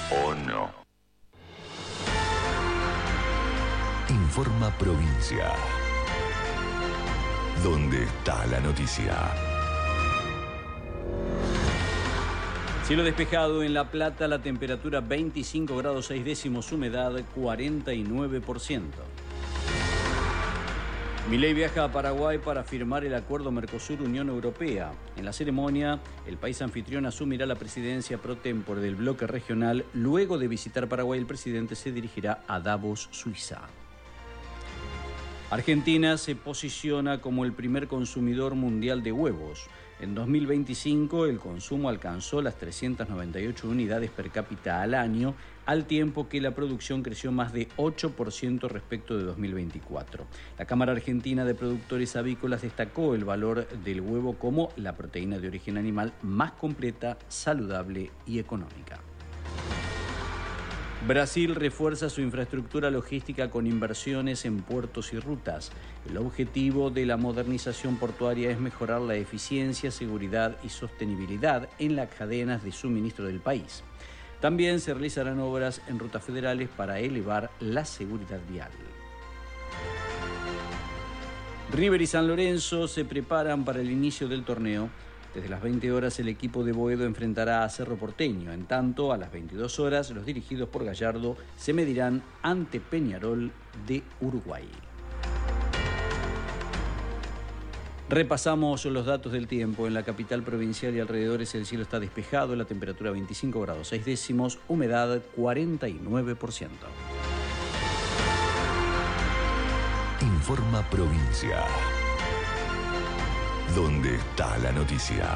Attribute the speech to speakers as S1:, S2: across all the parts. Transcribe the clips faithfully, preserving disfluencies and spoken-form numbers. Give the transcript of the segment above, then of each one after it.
S1: ¿O no?
S2: Informa Provincia. ¿Dónde está la noticia?
S3: Cielo despejado en La Plata, la temperatura veinticinco grados seis décimos, humedad cuarenta y nueve por ciento. Milei viaja a Paraguay para firmar el acuerdo Mercosur-Unión Europea. En la ceremonia, el país anfitrión asumirá la presidencia pro tempore del bloque regional. Luego de visitar Paraguay, el presidente se dirigirá a Davos, Suiza. Argentina se posiciona como el primer consumidor mundial de huevos. En dos mil veinticinco, el consumo alcanzó las trescientas noventa y ocho unidades per cápita al año, al tiempo que la producción creció más de ocho por ciento respecto de dos mil veinticuatro. La Cámara Argentina de Productores Avícolas destacó el valor del huevo como la proteína de origen animal más completa, saludable y económica. Brasil refuerza su infraestructura logística con inversiones en puertos y rutas. El objetivo de la modernización portuaria es mejorar la eficiencia, seguridad y sostenibilidad en las cadenas de suministro del país. También se realizarán obras en rutas federales para elevar la seguridad vial. River y San Lorenzo se preparan para el inicio del torneo. Desde las veinte horas el equipo de Boedo enfrentará a Cerro Porteño. En tanto, a las veintidós horas, los dirigidos por Gallardo se medirán ante Peñarol de Uruguay. Repasamos los datos del tiempo. En la capital provincial y alrededores el cielo está despejado, la temperatura veinticinco grados seis décimos, humedad cuarenta y nueve por ciento.
S2: Informa Provincia. ¿Dónde está la noticia?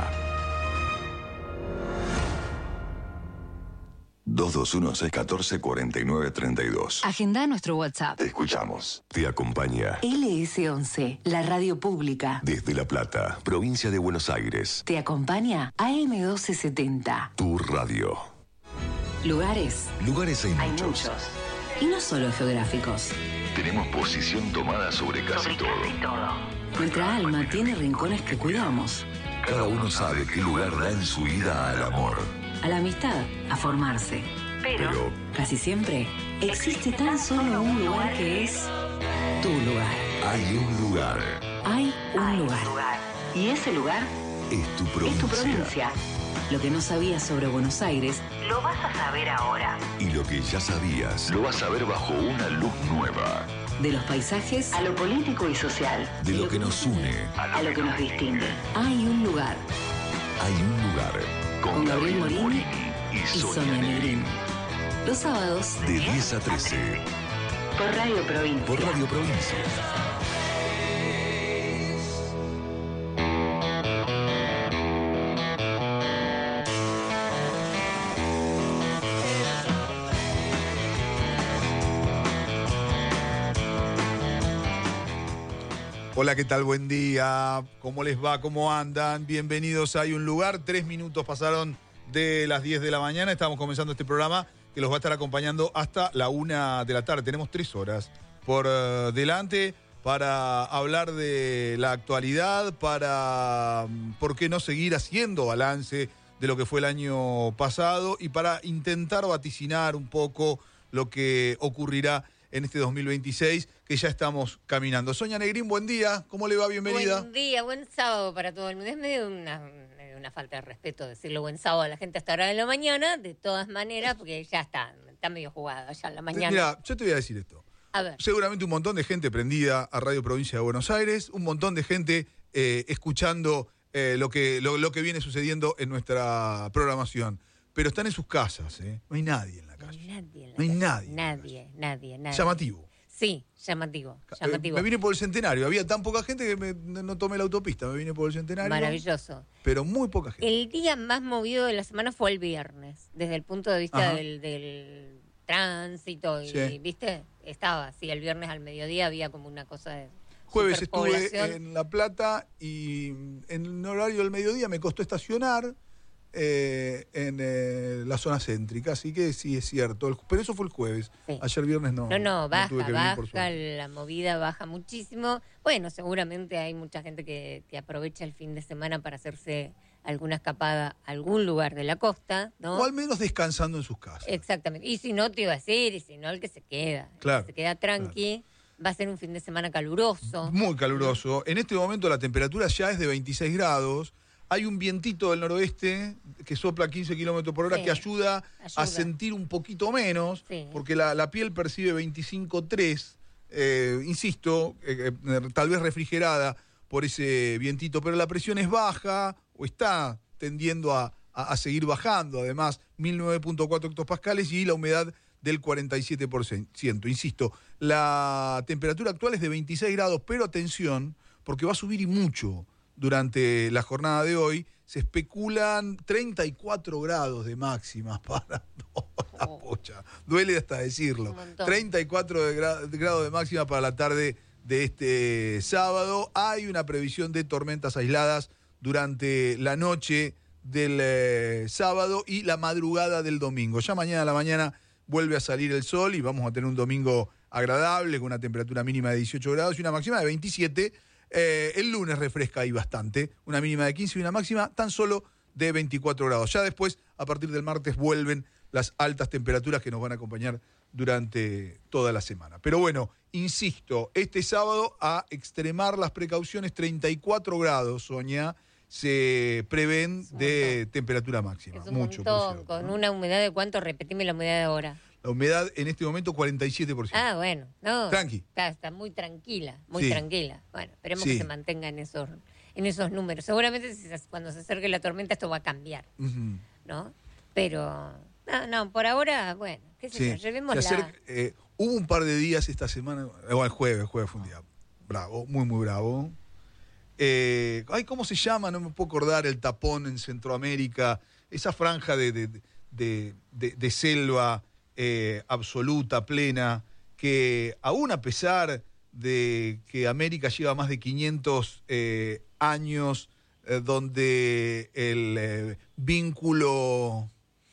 S2: dos dos uno, seis uno cuatro, cuatro nueve tres dos.
S4: Agenda nuestro WhatsApp.
S2: Te escuchamos. Te acompaña
S4: L S once, la radio pública.
S2: desde La Plata, provincia de Buenos Aires.
S4: Te acompaña A M doce setenta.
S2: Tu radio.
S4: Lugares.
S2: Lugares hay,
S4: Hay
S2: muchos.
S4: muchos. Y no solo geográficos.
S2: Tenemos posición tomada sobre casi todo.
S4: Nuestra alma tiene rincones que cuidamos.
S2: Cada uno sabe qué lugar da en su vida al amor.
S4: A la amistad, a formarse. Pero,
S2: Pero
S4: casi siempre, existe tan solo un lugar que es tu lugar.
S2: hay un lugar.
S4: Hay un lugar. Y ese lugar
S2: Es tu
S4: es
S2: provincia.
S4: tu provincia. Lo que no sabías sobre Buenos Aires, lo vas a saber ahora.
S2: Y lo que ya sabías, lo vas a ver bajo una luz nueva.
S4: De los paisajes a lo político y social.
S2: De lo que nos une,
S4: A lo que nos distingue. Hay un lugar.
S2: hay un lugar.
S4: Con Gabriel Morini
S2: y
S4: y
S2: Sonia
S4: Sonia
S2: Negrín.
S4: Negrín. Los sábados
S2: De diez a trece,
S4: por Radio Provincia.
S2: por Radio Provincia.
S5: Hola, ¿qué tal? Buen día. ¿Cómo les va? ¿Cómo andan? Bienvenidos a Hay un Lugar. Tres minutos pasaron de las diez de la mañana. Estamos comenzando este programa que los va a estar acompañando hasta la una de la tarde. Tenemos tres horas por uh, delante para hablar de la actualidad, para, um, ¿por qué no seguir haciendo balance de lo que fue el año pasado? Y para intentar vaticinar un poco lo que ocurrirá en este dos mil veintiséis, que ya estamos caminando. Sonia Negrín, buen día. ¿Cómo le va? Bienvenida.
S6: Buen día, buen sábado para todo el mundo. Es medio una, medio una falta de respeto decirlo buen sábado a la gente hasta ahora de la mañana, de todas maneras, porque ya está, está medio jugada ya en la mañana.
S5: Mira, yo te voy a decir esto.
S6: A ver.
S5: Seguramente un montón de gente prendida a Radio Provincia de Buenos Aires, un montón de gente eh, escuchando eh, lo, que, lo, lo que viene sucediendo en nuestra programación. Pero están en sus casas, ¿eh? No hay nadie en la calle.
S6: No hay nadie en la
S5: No hay
S6: calle.
S5: nadie en la
S6: Nadie, nadie, nadie.
S5: Llamativo.
S6: Sí, llamativo,
S5: Eh,
S6: llamativo.
S5: me vine por el Centenario. Había tan poca gente que me- no tomé la autopista. Me vine por el Centenario.
S6: Maravilloso.
S5: Pero muy poca gente.
S6: El día más movido de la semana fue el viernes, desde el punto de vista
S5: Ajá.
S6: del, del tránsito y,
S5: Sí.
S6: ¿viste? Estaba así, el viernes al mediodía había como una cosa de
S5: Jueves estuve
S6: superpoblación.
S5: en La Plata y en el horario del mediodía me costó estacionar eh, en eh, la zona céntrica, así que sí es cierto. El- pero eso fue el jueves.
S6: Sí.
S5: Ayer viernes no.
S6: No, no, baja,
S5: tuve que venir, por
S6: baja,
S5: suerte.
S6: la movida baja muchísimo. Bueno, seguramente hay mucha gente que, que aprovecha el fin de semana para hacerse alguna escapada a algún lugar de la costa, ¿no?
S5: O al menos descansando en sus casas.
S6: Exactamente. Y si no, te iba a decir, y si no, el que se queda.
S5: Claro,
S6: El que se queda tranqui. Claro. Va a ser un fin de semana caluroso.
S5: Muy caluroso. En este momento la temperatura ya es de veintiséis grados. Hay un vientito del noroeste que sopla a quince kilómetros por hora, sí, que ayuda, ayuda a sentir un poquito menos, sí, porque la, la piel percibe veinticinco punto tres, eh, insisto, eh, eh, tal vez refrigerada por ese vientito, pero la presión es baja o está tendiendo a, a, a seguir bajando, además mil nueve punto cuatro hectopascales y la humedad del cuarenta y siete por ciento. Insisto, la temperatura actual es de veintiséis grados, pero atención, porque va a subir y mucho durante la jornada de hoy. Se especulan treinta y cuatro grados de máximas para toda la pocha. Duele hasta decirlo. treinta y cuatro de gra- de grados de máxima para la tarde de este sábado. Hay una previsión de tormentas aisladas durante la noche del eh, sábado y la madrugada del domingo. Ya mañana a la mañana vuelve a salir el sol y vamos a tener un domingo agradable con una temperatura mínima de dieciocho grados y una máxima de veintisiete. Eh, el lunes refresca ahí bastante, una mínima de quince y una máxima tan solo de veinticuatro grados. Ya después, a partir del martes, vuelven las altas temperaturas que nos van a acompañar durante toda la semana. Pero bueno, insisto, este sábado a extremar las precauciones, treinta y cuatro grados, Sonia, se prevén de temperatura máxima.
S6: Es un
S5: Mucho,
S6: montón,
S5: cierto,
S6: con
S5: ¿no?
S6: una humedad de cuánto, repetime la humedad de ahora.
S5: La humedad en este momento cuarenta y siete por ciento.
S6: Ah, bueno, no.
S5: Tranqui.
S6: Está, está muy tranquila, muy
S5: Sí.
S6: tranquila. Bueno, esperemos
S5: Sí.
S6: que se mantenga en esos, en esos números. Seguramente si se- cuando se acerque la tormenta esto va a cambiar,
S5: Uh-huh.
S6: ¿no? Pero, no, no, por ahora, bueno, qué sé
S5: Sí.
S6: yo, llevémosla.
S5: Se acerca- eh, hubo un par de días esta semana, eh, bueno, el jueves, el jueves fue un día bravo, muy, muy bravo. Eh, ay, ¿cómo se llama? No me puedo acordar, el tapón en Centroamérica, esa franja de, de, de, de, de selva eh, absoluta, plena, que aún a pesar de que América lleva más de quinientos eh, años, eh, donde el eh, vínculo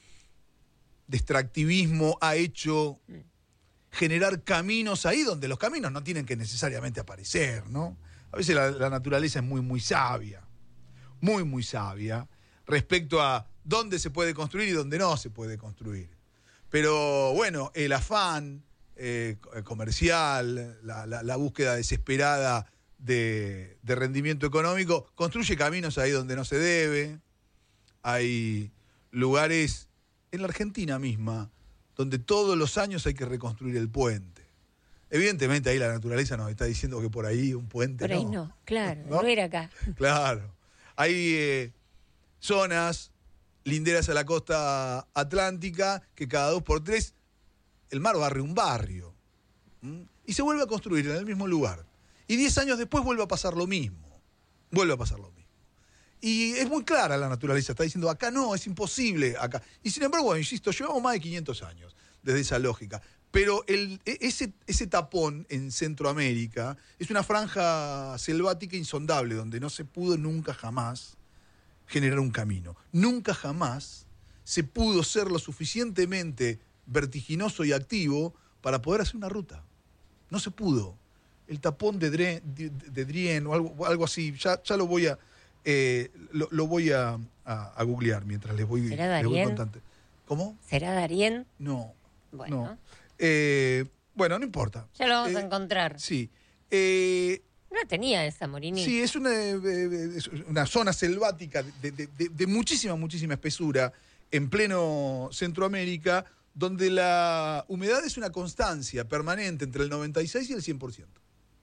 S5: de extractivismo ha hecho generar caminos ahí donde los caminos no tienen que necesariamente aparecer, ¿no? A veces la, la naturaleza es muy, muy sabia, muy, muy sabia, respecto a dónde se puede construir y dónde no se puede construir. Pero bueno, el afán eh, comercial, la, la, la búsqueda desesperada de, de rendimiento económico, construye caminos ahí donde no se debe. Hay lugares en la Argentina misma donde todos los años hay que reconstruir el puente. Evidentemente ahí la naturaleza nos está diciendo que por ahí un puente
S6: Por ahí
S5: no.
S6: no, claro,
S5: ¿No?
S6: no era acá.
S5: Claro. Hay eh, zonas linderas a la costa atlántica que cada dos por tres el mar barre un barrio. ¿Mm? Y se vuelve a construir en el mismo lugar. Y diez años después vuelve a pasar lo mismo. Vuelve a pasar lo mismo. Y es muy clara la naturaleza, está diciendo, acá no, es imposible, acá. Y sin embargo, bueno, insisto, llevamos más de quinientos años desde esa lógica. Pero el, ese, ese tapón en Centroamérica es una franja selvática insondable, donde no se pudo nunca jamás generar un camino. Nunca jamás se pudo ser lo suficientemente vertiginoso y activo para poder hacer una ruta. No se pudo. El tapón de, Dre, de, de Drien o algo, algo así, ya, ya lo voy a... Eh, lo, lo voy a, a, a googlear mientras les voy,
S6: ¿Será
S5: les voy
S6: Darién?
S5: contando. ¿Cómo?
S6: ¿Será Darién?
S5: No.
S6: Bueno,
S5: No. Eh, bueno, no importa.
S6: ya lo vamos
S5: Eh,
S6: a encontrar.
S5: Sí. Eh,
S6: No tenía esa, Morini.
S5: sí, es una, eh, es una zona selvática de, de, de, de muchísima, muchísima espesura en pleno Centroamérica, donde la humedad es una constancia permanente entre el noventa y seis y el cien por ciento.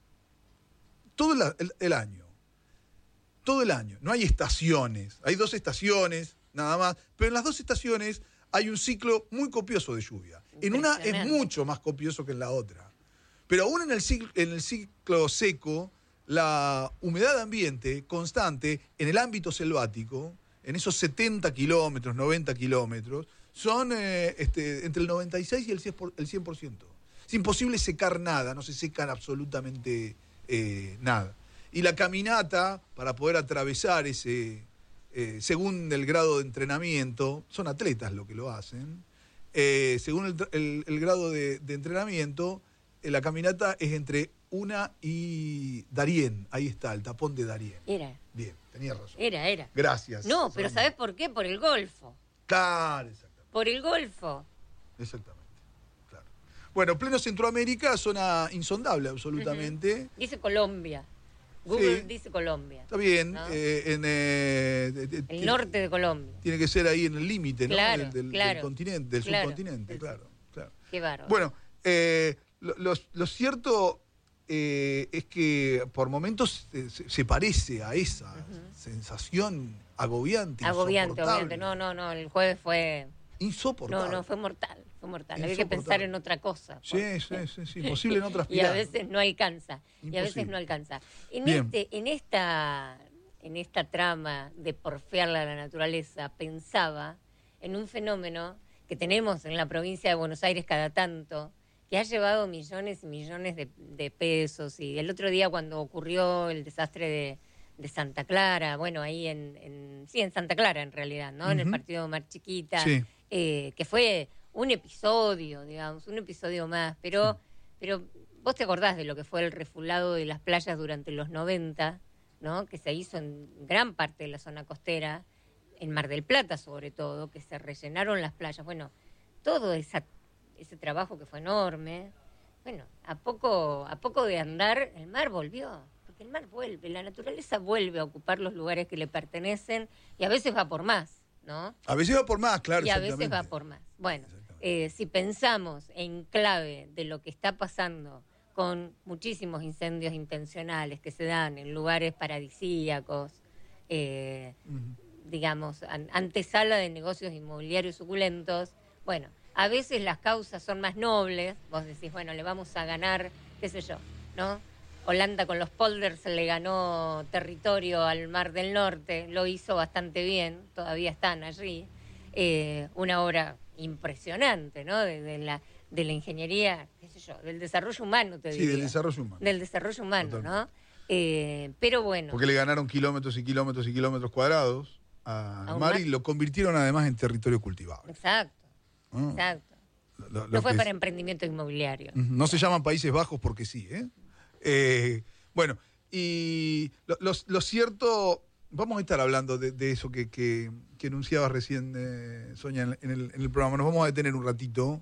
S5: Todo el, el, el año. Todo el año. No hay estaciones. Hay dos estaciones, nada más. Pero en las dos estaciones hay un ciclo muy copioso de lluvia. En una es mucho más copioso que en la otra. Pero aún en el ciclo, en el ciclo seco, la humedad ambiente constante en el ámbito selvático, en esos setenta kilómetros, noventa kilómetros, son eh, este, entre el noventa y seis y el cien por ciento. Es imposible secar nada, no se secan absolutamente eh, nada. Y la caminata, para poder atravesar ese, eh, según el grado de entrenamiento, son atletas los que lo hacen, eh, según el, el, el grado de, de entrenamiento, eh, la caminata es entre Una y Darién. Ahí está, el tapón de Darién.
S6: Era.
S5: Bien, tenías razón.
S6: Era, era.
S5: Gracias.
S6: No, pero
S5: Sonia.
S6: ¿sabés por qué? Por el Golfo.
S5: Claro, exactamente.
S6: Por el Golfo.
S5: Exactamente. Claro. Bueno, pleno Centroamérica, zona insondable absolutamente.
S6: Uh-huh. Dice Colombia. Google
S5: Sí.
S6: dice Colombia.
S5: Está bien.
S6: ¿No?
S5: Eh, en, eh, de- de-
S6: El
S5: tiene-
S6: norte de Colombia.
S5: Tiene que ser ahí en el límite, ¿no?
S6: Claro,
S5: del, del-
S6: claro,
S5: del continente, del
S6: claro.
S5: subcontinente,
S6: Del-
S5: claro, claro.
S6: Qué bárbaro.
S5: Bueno, eh, lo, lo- lo cierto eh, es que por momentos eh, se, se parece a esa
S6: Ujú.
S5: sensación agobiante,
S6: Agobiante,
S5: insoportable.
S6: obviamente. No, no, no. El jueves fue.
S5: Insoportable.
S6: No, no, fue mortal. Fue mortal. Había que
S5: Insoportable.
S6: pensar en otra cosa.
S5: Sí, sí, sí, sí, imposible no
S6: Y
S5: transpirar.
S6: a veces no alcanza. Y a veces
S5: Imposible.
S6: no alcanza. En,
S5: Bien.
S6: este, en, esta, en esta trama de porfiarle a la naturaleza, pensaba en un fenómeno que tenemos en la provincia de Buenos Aires cada tanto, que ha llevado millones y millones de, de pesos. Y el otro día cuando ocurrió el desastre de, de Santa Clara, bueno, ahí en, en... Sí, en Santa Clara en realidad, ¿no? En el
S5: Ujú.
S6: partido Mar Chiquita,
S5: Sí.
S6: eh, que fue un episodio, digamos, un episodio más, pero, pero vos te acordás de lo que fue el refulado de las playas durante los noventa, ¿no? Que se hizo en gran parte de la zona costera, en Mar del Plata sobre todo, que se rellenaron las playas. Bueno, todo esa, ese trabajo que fue enorme, bueno, a poco, a poco de andar, el mar volvió. Porque el mar vuelve, la naturaleza vuelve a ocupar los lugares que le pertenecen y a veces va por más, ¿no?
S5: A veces va por más, claro.
S6: Y a veces
S5: exactamente.
S6: va por más. Bueno,
S5: Exactamente.
S6: eh, si pensamos en clave de lo que está pasando con muchísimos incendios intencionales que se dan en lugares paradisíacos, eh,
S5: Ujú.
S6: digamos, an- antesala de negocios inmobiliarios suculentos, bueno, a veces las causas son más nobles, vos decís, bueno, le vamos a ganar, qué sé yo, ¿no? Holanda con los polders le ganó territorio al Mar del Norte, lo hizo bastante bien, todavía están allí. Eh, una obra impresionante, ¿no? De, de la, de la ingeniería, qué sé yo, del desarrollo humano, te
S5: Sí,
S6: diría.
S5: del desarrollo humano.
S6: Del desarrollo humano,
S5: Totalmente.
S6: ¿no? Eh, pero bueno,
S5: Porque le ganaron kilómetros y kilómetros y kilómetros cuadrados al
S6: A un
S5: mar
S6: mar.
S5: y lo convirtieron además en territorio cultivable.
S6: exacto,
S5: ¿no?
S6: exacto.
S5: Lo- lo
S6: No fue
S5: que
S6: para
S5: es-
S6: emprendimiento inmobiliario.
S5: Ujú, no se llaman Países Bajos porque sí, ¿eh? Eh, bueno, y lo, lo- lo cierto, vamos a estar hablando de, de eso que, que, que enunciabas recién, eh, Sonia, en, en el, en el programa. Nos vamos a detener un ratito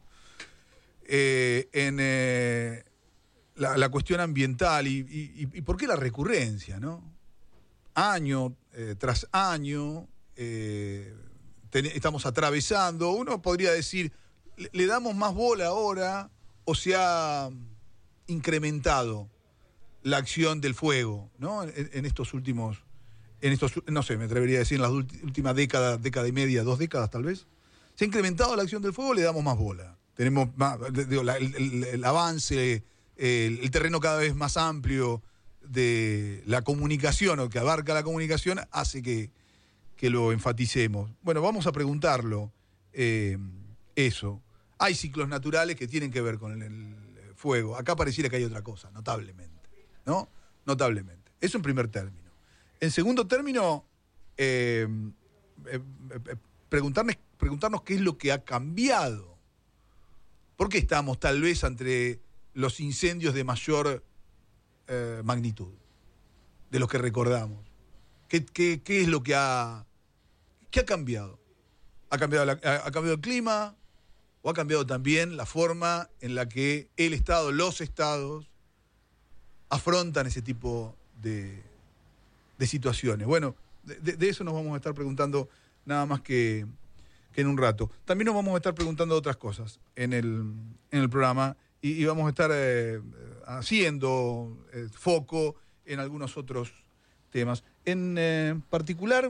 S5: eh, en eh, la, la cuestión ambiental y, y- y por qué la recurrencia, ¿no? Año eh, tras año eh, ten- estamos atravesando, uno podría decir, ¿le, le damos más bola ahora o se ha incrementado la acción del fuego, ¿no? En, en estos últimos, en estos, no sé, me atrevería a decir en las ulti- últimas décadas, década y media, dos décadas tal vez, se ha incrementado la acción del fuego, le damos más bola. Tenemos más, digo, la- el, el- el avance, el, el terreno cada vez más amplio de la comunicación o que abarca la comunicación hace que, que lo enfaticemos. Bueno, vamos a preguntarlo eh, eso. Hay ciclos naturales que tienen que ver con el, el fuego. Acá pareciera que hay otra cosa, notablemente, ¿no? Notablemente. Eso en primer término. En segundo término, eh, eh, eh, preguntarnos, preguntarnos qué es lo que ha cambiado. ¿Por qué estamos tal vez ante los incendios de mayor eh, magnitud, de los que recordamos? ¿Qué, qué, qué es lo que ha, qué ha cambiado? ¿Ha cambiado, la- ha, ha cambiado el clima? ¿O ha cambiado también la forma en la que el Estado, los Estados, afrontan ese tipo de, de situaciones? Bueno, de, de- de eso nos vamos a estar preguntando nada más que, que en un rato. También nos vamos a estar preguntando otras cosas en el, en el programa y, y vamos a estar eh, haciendo eh, foco en algunos otros temas. En eh, particular,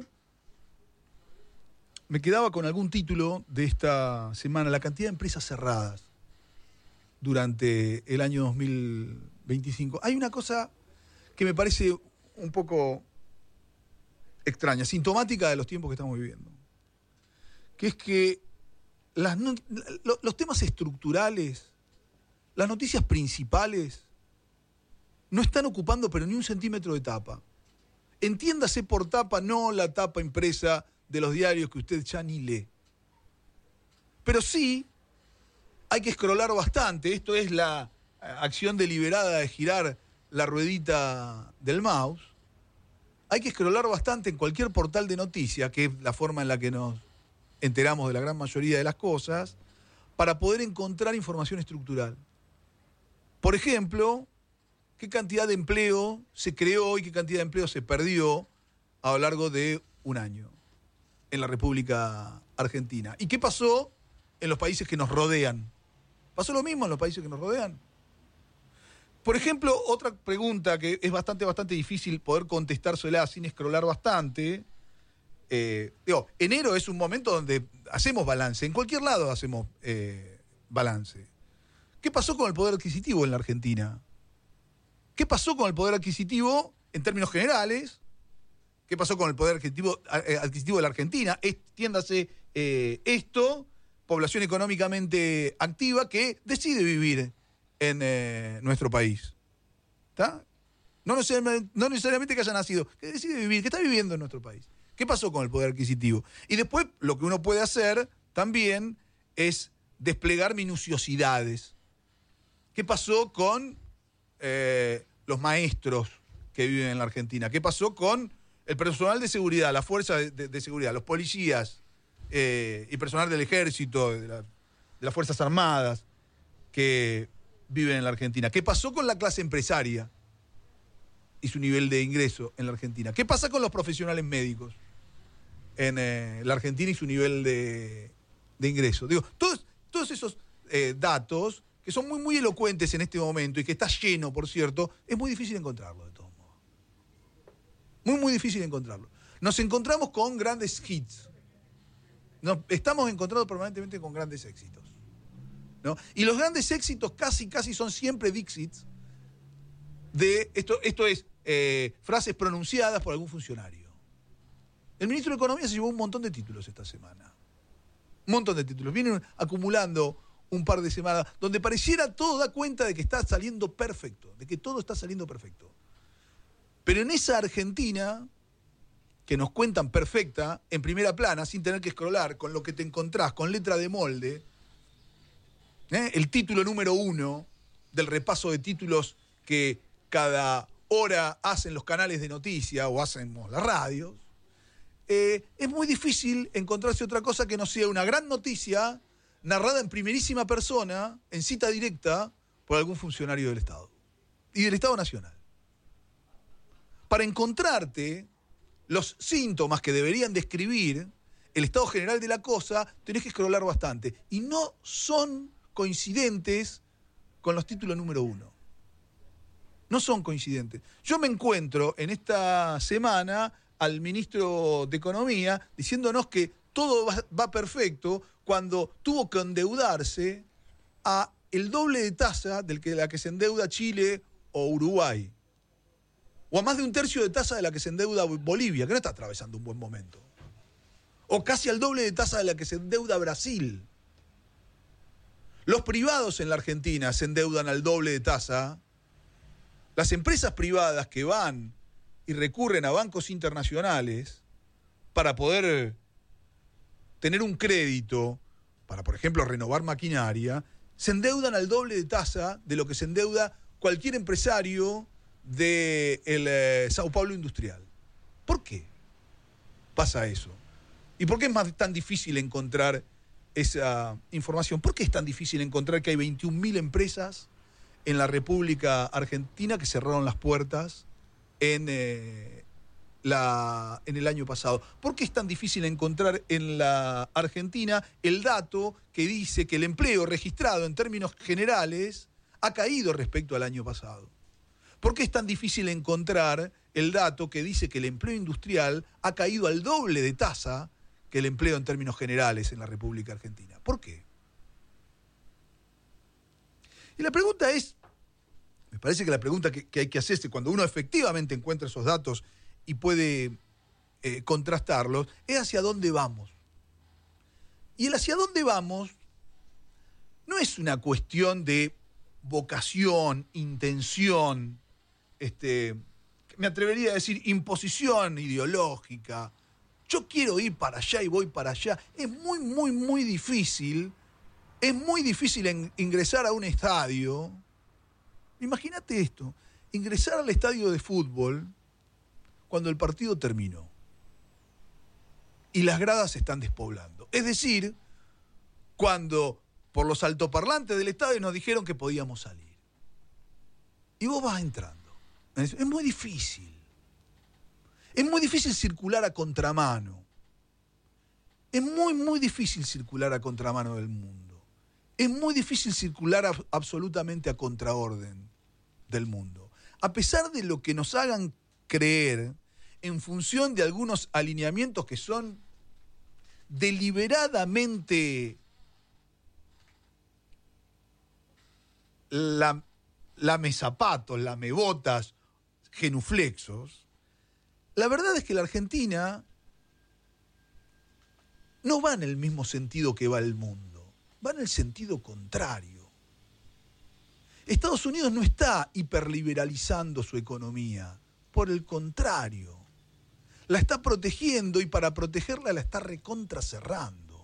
S5: me quedaba con algún título de esta semana, la cantidad de empresas cerradas durante el año dos mil veinticinco. Hay una cosa que me parece un poco extraña, sintomática de los tiempos que estamos viviendo, que es que las no- lo- los temas estructurales, las noticias principales, no están ocupando pero ni un centímetro de tapa. Entiéndase por tapa, no la tapa impresa de los diarios que usted ya ni lee. Pero sí hay que scrollar bastante. Esto es la acción deliberada de girar la ruedita del mouse, hay que scrollar bastante en cualquier portal de noticias, que es la forma en la que nos enteramos de la gran mayoría de las cosas, para poder encontrar información estructural. Por ejemplo, qué cantidad de empleo se creó y qué cantidad de empleo se perdió a lo largo de un año en la República Argentina. ¿Y qué pasó en los países que nos rodean? ¿Pasó lo mismo en los países que nos rodean? Por ejemplo, otra pregunta que es bastante, bastante difícil poder contestársela sin scrollar bastante. Eh, digo, enero es un momento donde hacemos balance. En cualquier lado hacemos eh, balance. ¿Qué pasó con el poder adquisitivo en la Argentina? ¿Qué pasó con el poder adquisitivo en términos generales? ¿Qué pasó con el poder adquisitivo, adquisitivo de la Argentina? Entiéndase eh, esto, población económicamente activa que decide vivir en eh, nuestro país. ¿Está? No necesariamente, no necesariamente que haya nacido, que decide vivir, que está viviendo en nuestro país. ¿Qué pasó con el poder adquisitivo? Y después lo que uno puede hacer también es desplegar minuciosidades. ¿Qué pasó con eh, los maestros que viven en la Argentina? ¿Qué pasó con el personal de seguridad, la fuerza de, de, de seguridad, los policías eh, y personal del ejército, de, la, de las Fuerzas Armadas que viven en la Argentina? ¿Qué pasó con la clase empresaria y su nivel de ingreso en la Argentina? ¿Qué pasa con los profesionales médicos en eh, la Argentina y su nivel de, de ingreso? Digo, todos, todos esos eh, datos que son muy, muy elocuentes en este momento y que está lleno, por cierto, es muy difícil encontrarlo, de todos modos. Muy, muy difícil encontrarlo. Nos encontramos con grandes hits. Nos estamos encontrando permanentemente con grandes éxitos, ¿no? Y los grandes éxitos casi, casi son siempre dixits de, esto, esto es, eh, frases pronunciadas por algún funcionario. El ministro de Economía se llevó un montón de títulos esta semana. Un montón de títulos. Vienen acumulando un par de semanas donde pareciera todo da cuenta de que está saliendo perfecto, de que todo está saliendo perfecto. Pero en esa Argentina que nos cuentan perfecta, en primera plana, sin tener que scrollar, con lo que te encontrás, con letra de molde, ¿eh? El título número uno del repaso de títulos que cada hora hacen los canales de noticia o hacemos las radios, eh, es muy difícil encontrarse otra cosa que no sea una gran noticia narrada en primerísima persona, en cita directa, por algún funcionario del Estado y del Estado Nacional. Para encontrarte los síntomas que deberían describir el estado general de la cosa, tenés que scrollar bastante. Y no son coincidentes con los títulos número uno. No son coincidentes. Yo me encuentro en esta semana al ministro de Economía diciéndonos que todo va, va perfecto cuando tuvo que endeudarse a el doble de tasa del que la que se endeuda Chile o Uruguay. O a más de un tercio de tasa de la que se endeuda Bolivia, que no está atravesando un buen momento. O casi al doble de tasa de la que se endeuda Brasil. Los privados en la Argentina se endeudan al doble de tasa. Las empresas privadas que van y recurren a bancos internacionales para poder tener un crédito, para, por ejemplo, renovar maquinaria, se endeudan al doble de tasa de lo que se endeuda cualquier empresario del eh, Sao Paulo industrial. ¿Por qué pasa eso? ¿Y por qué es más, tan difícil encontrar esa información? ¿Por qué es tan difícil encontrar que hay veintiún mil empresas en la República Argentina que cerraron las puertas en, eh, la, en el año pasado? ¿Por qué es tan difícil encontrar en la Argentina el dato que dice que el empleo registrado en términos generales ha caído respecto al año pasado? ¿Por qué es tan difícil encontrar el dato que dice que el empleo industrial ha caído al doble de tasa que el empleo en términos generales en la República Argentina? ¿Por qué? Y la pregunta es, me parece que la pregunta que, que hay que hacerse cuando uno efectivamente encuentra esos datos y puede eh, contrastarlos, es hacia dónde vamos. Y el hacia dónde vamos no es una cuestión de vocación, intención, este, me atrevería a decir imposición ideológica. Yo quiero ir para allá y voy para allá. Es muy, muy, muy difícil, es muy difícil en, ingresar a un estadio Imagínate esto, ingresar al estadio de fútbol cuando el partido terminó y las gradas se están despoblando. Es decir, cuando por los altoparlantes del estadio nos dijeron que podíamos salir. Y vos vas entrando. Es muy difícil. Es muy difícil circular a contramano. Es muy, muy difícil circular a contramano del mundo. Es muy difícil circular a, absolutamente a contraorden del mundo. A pesar de lo que nos hagan creer, en función de algunos alineamientos que son deliberadamente la, lamezapatos, lamebotas, genuflexos, la verdad es que la Argentina no va en el mismo sentido que va el mundo, va en el sentido contrario. Estados Unidos no está hiperliberalizando su economía, por el contrario, la está protegiendo y para protegerla la está recontracerrando.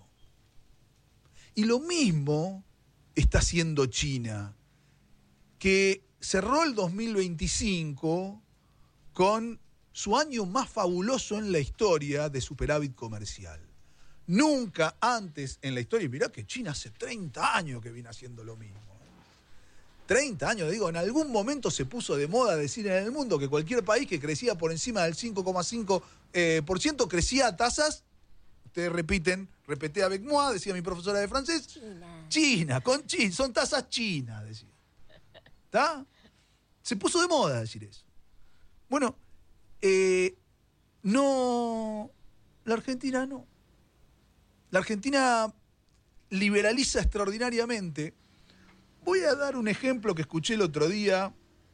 S5: Y lo mismo está haciendo China, que cerró el dos mil veinticinco con su año más fabuloso en la historia de superávit comercial. Nunca antes en la historia, y mirá que China hace treinta años que viene haciendo lo mismo. treinta años, digo, en algún momento se puso de moda decir en el mundo que cualquier país que crecía por encima del cinco coma cinco eh, por ciento crecía a tasas, ustedes repiten, repeté avec moi, decía mi profesora de francés, China, China con China, son tasas chinas, decía. ¿Está? Se puso de moda decir eso. Bueno, eh, no, la Argentina no. La Argentina liberaliza extraordinariamente. Voy a dar un ejemplo que escuché el otro día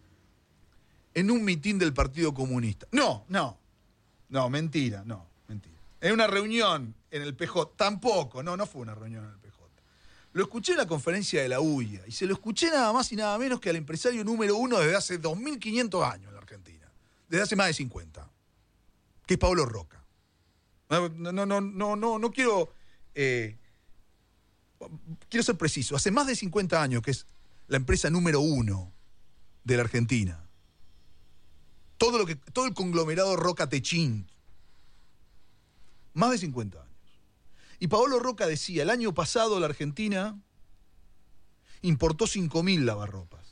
S5: en un mitin del Partido Comunista. No, no, no, mentira, no, mentira. En una reunión en el P J, tampoco, no, no fue una reunión en el P J. Lo escuché en la conferencia de la U I A y se lo escuché nada más y nada menos que al empresario número uno desde hace dos mil quinientos años en la Argentina, desde hace más de cincuenta, que es Pablo Roca. No, no, no, no, no, no quiero... Eh, Quiero ser preciso, hace más de cincuenta años que es la empresa número uno de la Argentina. Todo, lo que, todo el conglomerado Roca Techint. Más de cincuenta años. Y Paolo Roca decía, el año pasado la Argentina importó cinco mil lavarropas.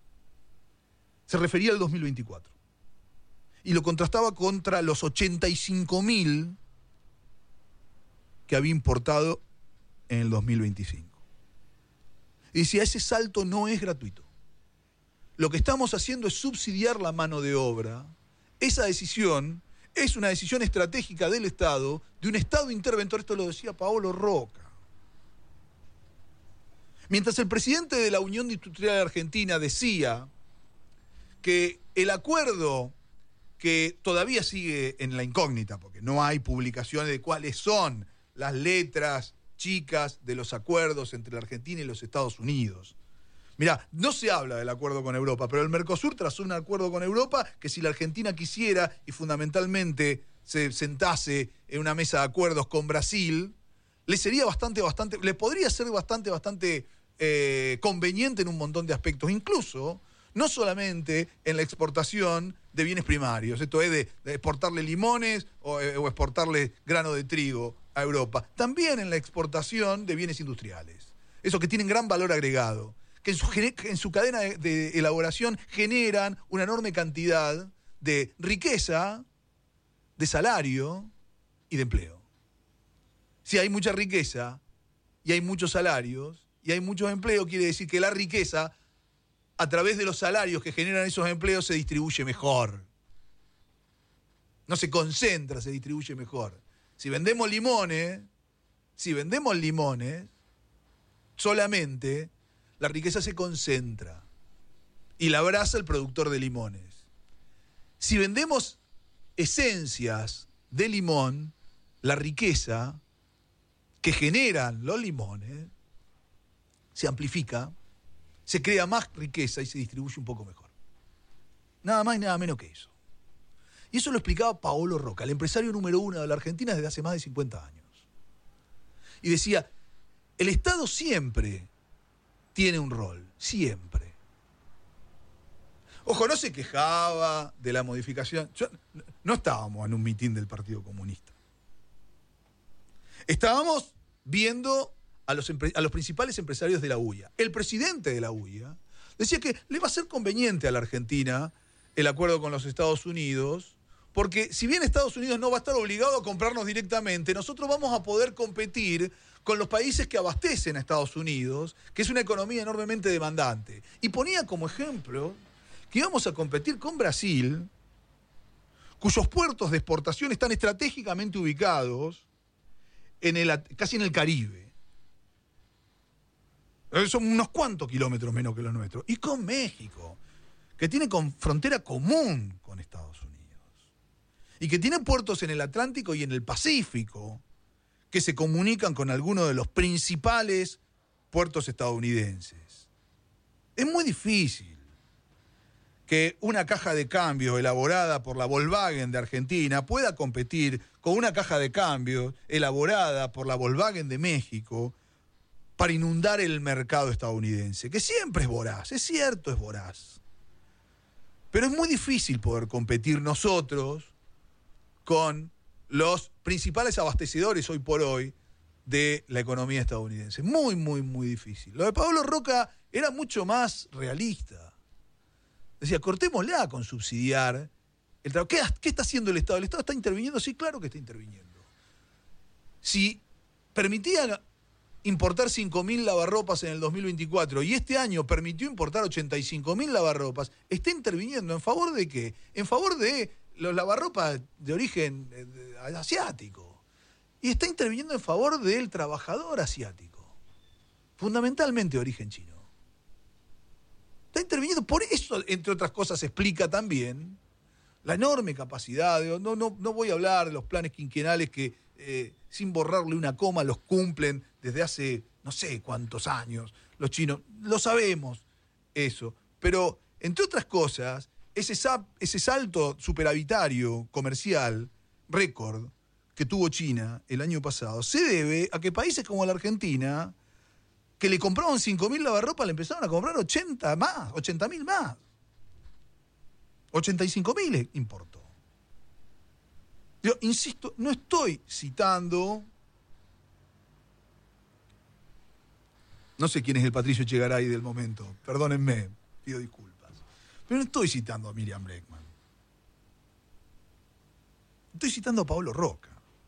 S5: Se refería al dos mil veinticuatro. Y lo contrastaba contra los ochenta y cinco mil que había importado en el dos mil veinticinco. Y decía, ese salto no es gratuito. Lo que estamos haciendo es subsidiar la mano de obra. Esa decisión es una decisión estratégica del Estado, de un Estado interventor. Esto lo decía Paolo Roca. Mientras el presidente de la Unión Industrial Argentina decía que el acuerdo, que todavía sigue en la incógnita, porque no hay publicaciones de cuáles son las letras chicas de los acuerdos entre la Argentina y los Estados Unidos. Mirá, no se habla del acuerdo con Europa, pero el Mercosur trazó un acuerdo con Europa que si la Argentina quisiera y fundamentalmente se sentase en una mesa de acuerdos con Brasil, le sería bastante, bastante, le podría ser bastante, bastante eh, conveniente en un montón de aspectos, incluso no solamente en la exportación de bienes primarios, esto es de, de exportarle limones o, eh, o exportarle grano de trigo a Europa, también en la exportación de bienes industriales, esos que tienen gran valor agregado, que en su, en su cadena de, de elaboración generan una enorme cantidad de riqueza, de salario y de empleo. Si hay mucha riqueza y hay muchos salarios y hay muchos empleos, quiere decir que la riqueza, a través de los salarios que generan esos empleos, se distribuye mejor. No se concentra, se distribuye mejor. Si vendemos limones, si vendemos limones, solamente la riqueza se concentra y la abraza el productor de limones. Si vendemos esencias de limón, la riqueza que generan los limones se amplifica, se crea más riqueza y se distribuye un poco mejor. Nada más y nada menos que eso. Y eso lo explicaba Paolo Roca, el empresario número uno de la Argentina desde hace más de cincuenta años. Y decía, el Estado siempre tiene un rol, siempre. Ojo, no se quejaba de la modificación. Yo, no estábamos en un mitin del Partido Comunista. Estábamos viendo a los, a los principales empresarios de la U I A. El presidente de la U I A decía que le va a ser conveniente a la Argentina el acuerdo con los Estados Unidos, porque si bien Estados Unidos no va a estar obligado a comprarnos directamente, nosotros vamos a poder competir con los países que abastecen a Estados Unidos, que es una economía enormemente demandante. Y ponía como ejemplo que íbamos a competir con Brasil, cuyos puertos de exportación están estratégicamente ubicados en el, casi en el Caribe. Son unos cuantos kilómetros menos que los nuestros. Y con México, que tiene con frontera común con Estados Unidos. Y que tiene puertos en el Atlántico y en el Pacífico, que se comunican con algunos de los principales puertos estadounidenses. Es muy difícil que una caja de cambio elaborada por la Volkswagen de Argentina pueda competir con una caja de cambio elaborada por la Volkswagen de México para inundar el mercado estadounidense, que siempre es voraz, es cierto, es voraz. Pero es muy difícil poder competir nosotros con los principales abastecedores hoy por hoy de la economía estadounidense. Muy, muy, muy difícil. Lo de Pablo Roca era mucho más realista. Decía, cortémosla con subsidiar el trabajo. ¿Qué, ¿Qué está haciendo el Estado? ¿El Estado está interviniendo? Sí, claro que está interviniendo. Si permitía importar cinco mil lavarropas en el dos mil veinticuatro y este año permitió importar ochenta y cinco mil lavarropas, ¿está interviniendo en favor de qué? En favor de los lavarropas de origen asiático. Y está interviniendo en favor del trabajador asiático, fundamentalmente de origen chino. Está interviniendo, por eso, entre otras cosas, explica también la enorme capacidad. De, no, no, no voy a hablar de los planes quinquenales que, eh, sin borrarle una coma, los cumplen desde hace no sé cuántos años los chinos. Lo sabemos, eso. Pero, entre otras cosas, ese, ese salto superavitario comercial, récord, que tuvo China el año pasado, se debe a que países como la Argentina, que le compraban cinco mil lavarropas, le empezaron a comprar ochenta más, ochenta mil más. ochenta y cinco mil importó. Yo insisto, no estoy citando, no sé quién es el Patricio Echegaray del momento, perdónenme, pido disculpas, pero no estoy citando a Miriam Bregman. Estoy citando a Pablo Roca.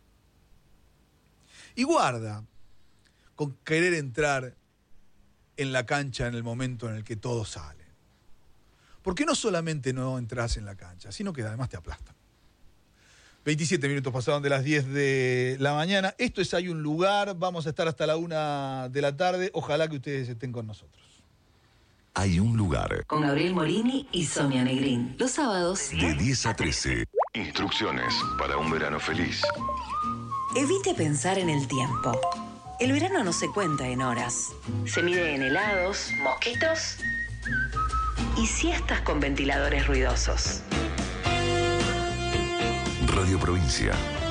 S5: Y guarda con querer entrar en la cancha en el momento en el que todos salen. Porque no solamente no entras en la cancha, sino que además te aplastan. veintisiete minutos pasaron de las diez de la mañana. Esto es Hay un Lugar. Vamos a estar hasta la una de la tarde. Ojalá que ustedes estén con nosotros.
S2: Hay un lugar.
S4: Con Gabriel Morini y Sonia Negrín. Los sábados
S2: De diez a trece. Instrucciones para un verano feliz.
S4: evite pensar en el tiempo. El verano no se cuenta en horas. Se mide en helados, mosquitos y siestas con ventiladores ruidosos.
S2: Radio Provincia.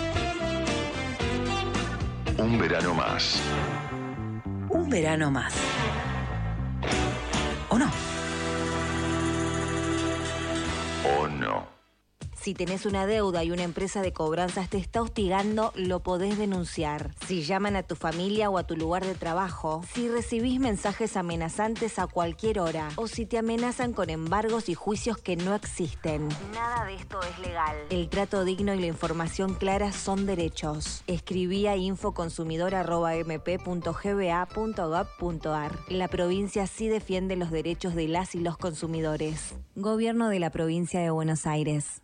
S2: Un verano más.
S4: Un verano más. ¿O no?
S2: ¿O no?
S1: Si tenés una deuda y una empresa de cobranzas te está hostigando, lo podés denunciar. Si llaman a tu familia o a tu lugar de trabajo, si recibís mensajes amenazantes a cualquier hora, o si te amenazan con embargos y juicios que no existen. Nada de esto es legal. El trato digno y la información clara son derechos. Escribí a infoconsumidor arroba m p punto g b a punto gov punto a r. La provincia sí defiende los derechos de las y los consumidores. Gobierno de la Provincia de Buenos Aires.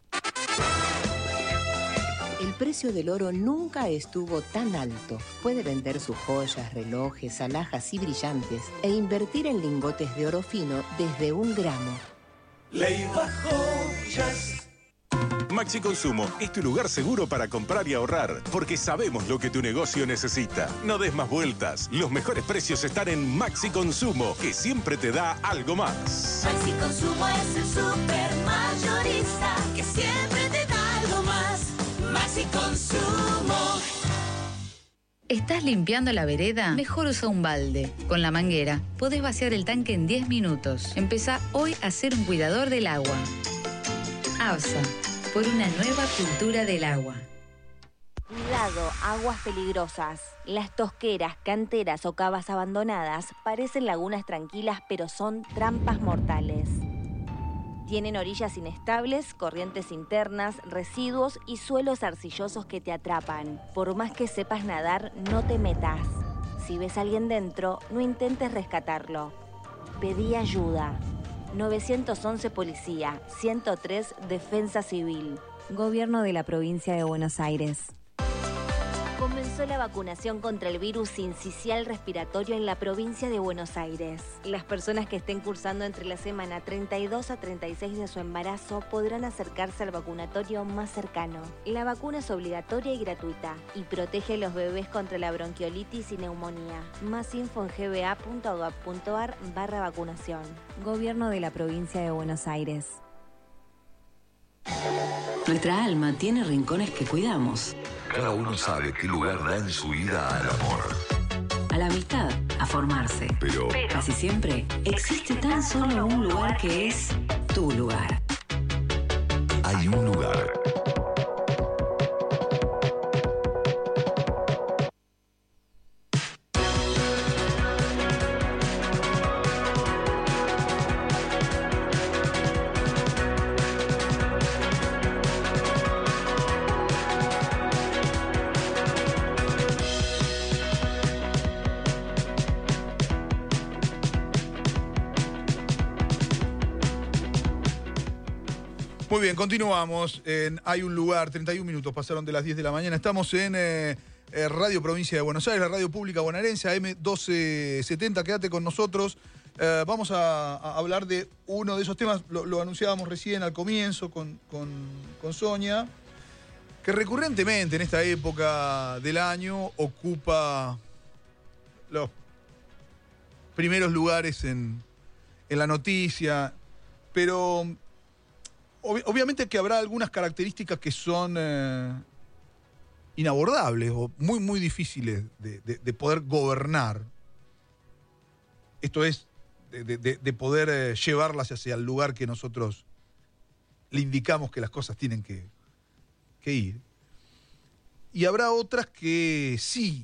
S7: El precio del oro nunca estuvo tan alto. Puede vender sus joyas, relojes, alhajas y brillantes e invertir en lingotes de oro fino desde un gramo.
S8: Leiva Joyas. Maxi Consumo es tu lugar seguro para comprar y ahorrar, porque sabemos lo que tu negocio necesita. No des más vueltas. Los mejores precios están en Maxi Consumo, que siempre te da algo más.
S9: Maxi Consumo es el super mayorista que siempre te da algo más. Maxi Consumo.
S10: ¿Estás limpiando la vereda? Mejor usa un balde. Con la manguera podés vaciar el tanque en diez minutos. Empezá hoy a ser un cuidador del agua. ABSA, por una nueva cultura del agua.
S1: Cuidado, aguas peligrosas. Las tosqueras, canteras o cavas abandonadas parecen lagunas tranquilas, pero son trampas mortales. Tienen orillas inestables, corrientes internas, residuos y suelos arcillosos que te atrapan. Por más que sepas nadar, no te metas. Si ves a alguien dentro, no intentes rescatarlo. Pedí ayuda. nueve once Policía, ciento tres Defensa Civil. Gobierno de la Provincia de Buenos Aires. Comenzó la vacunación contra el virus sincicial respiratorio en la provincia de Buenos Aires. Las personas que estén cursando entre la semana treinta y dos a treinta y seis de su embarazo podrán acercarse al vacunatorio más cercano. La vacuna es obligatoria y gratuita y protege a los bebés contra la bronquiolitis y neumonía. Más info en gba.gov.ar barra vacunación. Gobierno de la provincia de Buenos Aires.
S4: Nuestra alma tiene rincones que cuidamos.
S2: Cada uno sabe qué lugar da en su vida al amor.
S4: A la amistad, a formarse.
S2: Pero,
S4: casi siempre existe tan solo un lugar que es tu lugar.
S2: hay un lugar. Muy bien, continuamos en Hay un lugar, treinta y un minutos pasaron de las diez de la mañana. Estamos en eh, eh, Radio Provincia de Buenos Aires, la radio pública bonaerense, A M doce setenta. Quédate con nosotros. Eh, vamos a, a hablar de uno de esos temas, lo, lo anunciábamos recién al comienzo con, con, con Sonia, que recurrentemente en esta época del año ocupa los primeros lugares en, en la noticia, pero ob- obviamente que habrá algunas características que son eh, inabordables o muy, muy difíciles de, de, de poder gobernar. Esto es, de, de, de poder eh, llevarlas hacia el lugar que nosotros le indicamos que las cosas tienen que, que ir. Y habrá otras que sí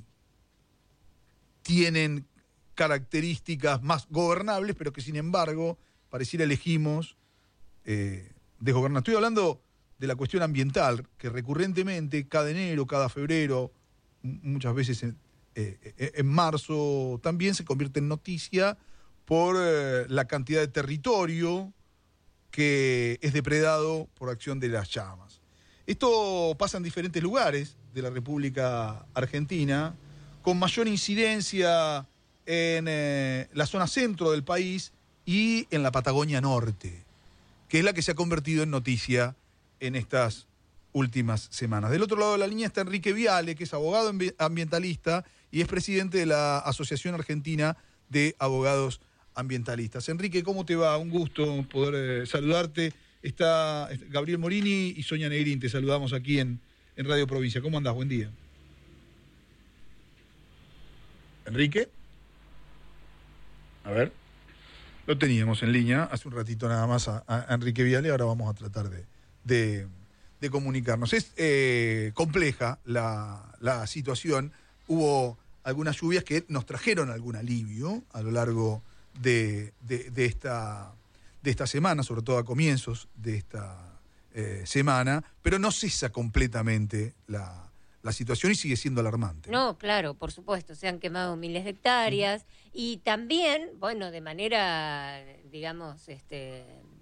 S2: tienen características más gobernables, pero que sin embargo pareciera elegimos eh, desgobernar. Estoy hablando de la cuestión ambiental, que recurrentemente, cada enero, cada febrero, m- muchas veces en, eh, en marzo, también se convierte en noticia por eh, la cantidad de territorio que es depredado por acción de las llamas. Esto pasa en diferentes lugares de la República Argentina, con mayor incidencia en eh, la zona centro del país y en la Patagonia Norte, que es la que se ha convertido en noticia en estas últimas semanas. Del otro lado de la línea está Enrique Viale, que es abogado ambi- ambientalista y es presidente de la Asociación Argentina de Abogados Ambientalistas. Enrique, ¿cómo te va? Un gusto poder eh, saludarte. Está Gabriel Morini y Sonia Negrín, te saludamos aquí en, en Radio Provincia. ¿Cómo andás? Buen día. Enrique. A ver. Lo teníamos en línea hace un ratito nada más a, a Enrique Viale, ahora vamos a tratar de, de, de comunicarnos. Es eh, compleja la, la situación. Hubo algunas lluvias que nos trajeron algún alivio a lo largo de, de, de, esta, de esta semana, sobre todo a comienzos de esta eh, semana, pero no cesa completamente la, la situación y sigue siendo alarmante.
S6: No, claro, por supuesto, se han quemado miles de hectáreas uh-huh. y también, bueno, de manera, digamos, este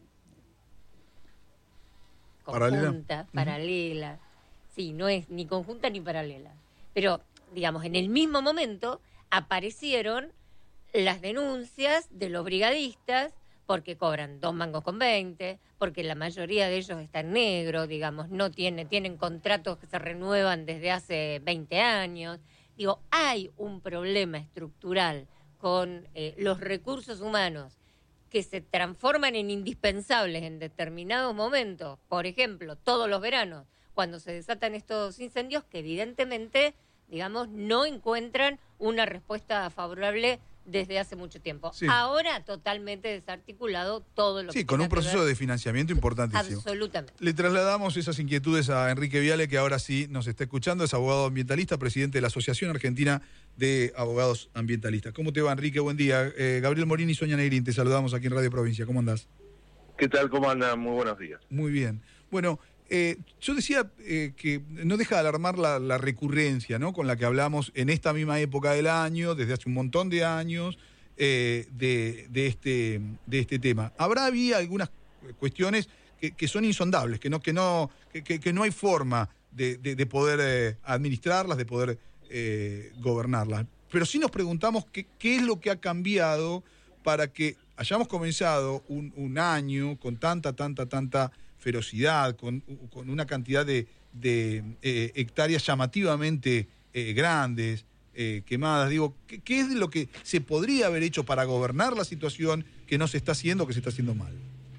S6: conjunta, paralela, paralela. Uh-huh. Sí, no es ni conjunta ni paralela, pero, digamos, en el mismo momento aparecieron las denuncias de los brigadistas porque cobran dos mangos con veinte, porque la mayoría de ellos están negros, digamos, no tienen, tienen contratos que se renuevan desde hace veinte años. Digo, hay un problema estructural con eh, los recursos humanos que se transforman en indispensables en determinados momentos, por ejemplo, todos los veranos, cuando se desatan estos incendios, que evidentemente digamos, no encuentran una respuesta favorable desde hace mucho tiempo.
S2: Sí.
S6: Ahora totalmente desarticulado todo lo que
S2: Sí, con un
S6: tenga que
S2: proceso
S6: ver-
S2: de financiamiento importantísimo.
S6: Absolutamente.
S2: Le trasladamos esas inquietudes a Enrique Viale, que ahora sí nos está escuchando, es abogado ambientalista, presidente de la Asociación Argentina de Abogados Ambientalistas. ¿Cómo te va, Enrique? Buen día. Eh, Gabriel Morini y Sonia Negrín, te saludamos aquí en Radio Provincia. ¿Cómo andás?
S11: ¿Qué tal? ¿Cómo andan? Muy buenos días.
S2: Muy bien. Bueno, eh, yo decía eh, que no deja de alarmar la, la recurrencia, ¿no?, con la que hablamos en esta misma época del año, desde hace un montón de años, eh, de, de, este, de este tema. Habrá había algunas cuestiones que, que son insondables, que no, que no, que, que, que no hay forma de, de, de poder eh, administrarlas, de poder eh, gobernarlas. Pero sí nos preguntamos qué, qué es lo que ha cambiado para que hayamos comenzado un, un año con tanta, tanta, tanta ferocidad, con, con una cantidad de, de eh, hectáreas llamativamente eh, grandes, eh, quemadas. Digo, ¿qué, ¿qué es lo que se podría haber hecho para gobernar la situación que no se está haciendo, que se está haciendo mal?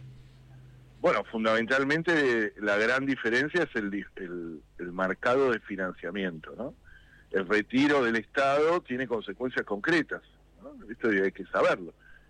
S11: Bueno, fundamentalmente la gran diferencia es el, di- el, el marcado de financiamiento, ¿no? El retiro del Estado tiene consecuencias concretas, ¿no? Esto hay que saberlo.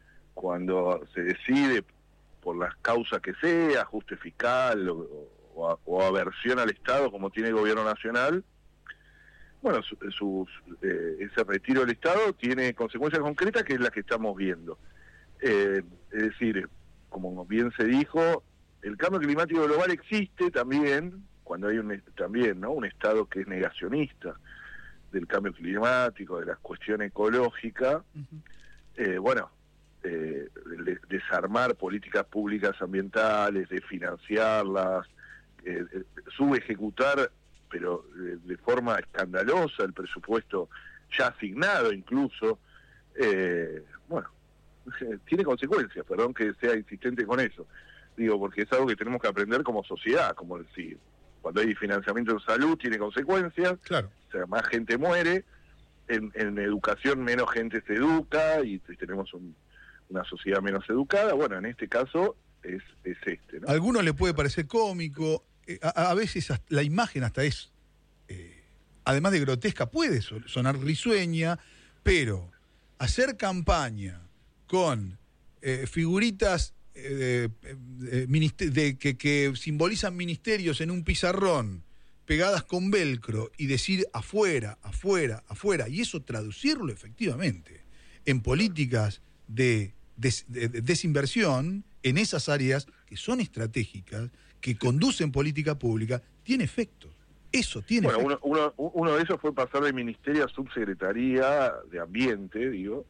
S11: Cuando se decide, por las causas que sea, ajuste fiscal o, o, a- o aversión al Estado, como tiene el gobierno nacional, bueno, su- sus, eh, ese retiro del Estado tiene consecuencias concretas, que es la que estamos viendo. Eh, es decir, como bien se dijo, el cambio climático global existe también, cuando hay un también, ¿no?, un Estado que es negacionista del cambio climático, de la cuestión ecológica. eh, bueno, eh, de- desarmar políticas públicas ambientales, de financiarlas, eh, eh, subejecutar, pero de, de forma escandalosa, el presupuesto ya asignado incluso, eh, bueno, tiene consecuencias, perdón que sea insistente con eso, digo, porque es algo que tenemos que aprender como sociedad, como decir, cuando hay financiamiento en salud tiene consecuencias,
S2: claro.
S11: O sea, más gente muere, en, en educación menos gente se educa y tenemos un, una sociedad menos educada. Bueno, en este caso es, es este, ¿no?
S2: A algunos le puede parecer cómico, eh, a, a veces hasta- la imagen hasta es, eh, además de grotesca, puede so- sonar risueña, pero hacer campaña con eh, figuritas eh, eh, ministe- de, que, que simbolizan ministerios en un pizarrón, pegadas con velcro, y decir afuera, afuera, afuera, y eso traducirlo efectivamente en políticas de, des- de- de desinversión en esas áreas que son estratégicas, que conducen política pública, tiene efectos. Eso tiene
S11: Bueno,
S2: efectos.
S11: uno, uno, uno de esos fue pasar de ministerio a subsecretaría de Ambiente, digo.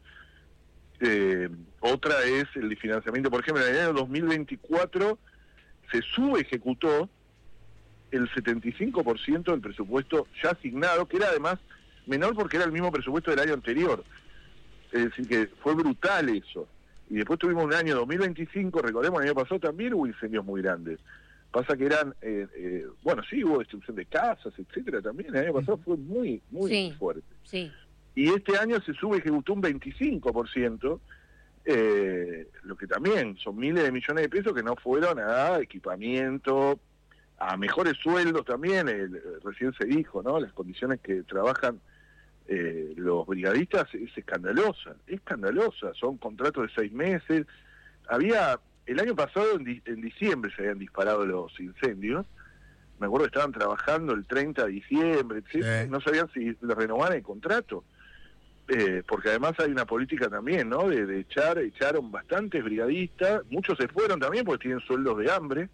S11: Eh, otra es el de financiamiento. Por ejemplo, en el año dos mil veinticuatro se subejecutó el setenta y cinco por ciento del presupuesto ya asignado, que era además menor porque era el mismo presupuesto del año anterior. Es decir, que fue brutal eso. Y después tuvimos un año dos mil veinticinco, recordemos, el año pasado también hubo incendios muy grandes. Pasa que eran, eh, eh, bueno, sí, hubo destrucción de casas, etcétera, también. El año pasado fue muy, muy
S6: Sí.
S11: fuerte.
S6: Sí.
S11: Y este año se sube ejecutó un veinticinco por ciento, eh, lo que también son miles de millones de pesos que no fueron a equipamiento, a mejores sueldos también. El, recién se dijo, ¿no? Las condiciones que trabajan eh, los brigadistas es escandalosa, es escandalosa. Son contratos de seis meses. Había, el año pasado, en, di, en diciembre se habían disparado los incendios. Me acuerdo que estaban trabajando el treinta de diciembre, etcétera,
S2: Sí.
S11: y no sabían si les renovaban el contrato. Eh, porque además hay una política también, ¿no? De, de echar, echaron bastantes brigadistas, muchos se fueron también porque tienen sueldos de hambre,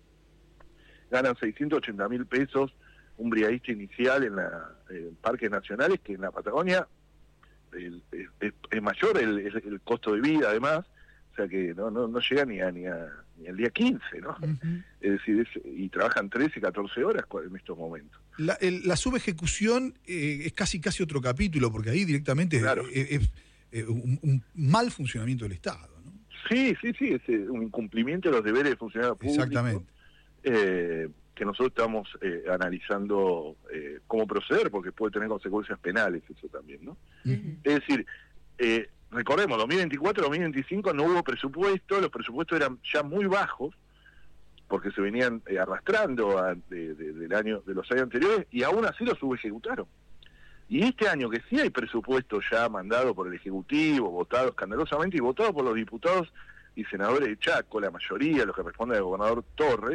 S11: ganan seiscientos ochenta mil pesos un brigadista inicial en la en parques nacionales, que en la Patagonia el, es, es, es mayor el, el, el costo de vida además, o sea que no no, no llega ni a, ni a ni al día quince, ¿no? Uh-huh. Es decir, es, y trabajan trece, catorce horas en estos momentos.
S2: La, el, la subejecución eh, es casi casi otro capítulo, porque ahí directamente claro. es, es, es un, un mal funcionamiento del Estado, ¿no?
S11: Sí, sí, sí, es un incumplimiento de los deberes de funcionario público. Exactamente. Eh, que nosotros estamos eh, analizando eh, cómo proceder, porque puede tener consecuencias penales eso también, ¿no? Uh-huh. Es decir, eh, recordemos, dos mil veinticuatro, dos mil veinticinco no hubo presupuesto, los presupuestos eran ya muy bajos, porque se venían eh, arrastrando a, de, de, del año, de los años anteriores, y aún así los subejecutaron. Y este año que sí hay presupuesto ya mandado por el Ejecutivo, votado escandalosamente y votado por los diputados y senadores de Chaco, la mayoría, los que responden al gobernador Torres,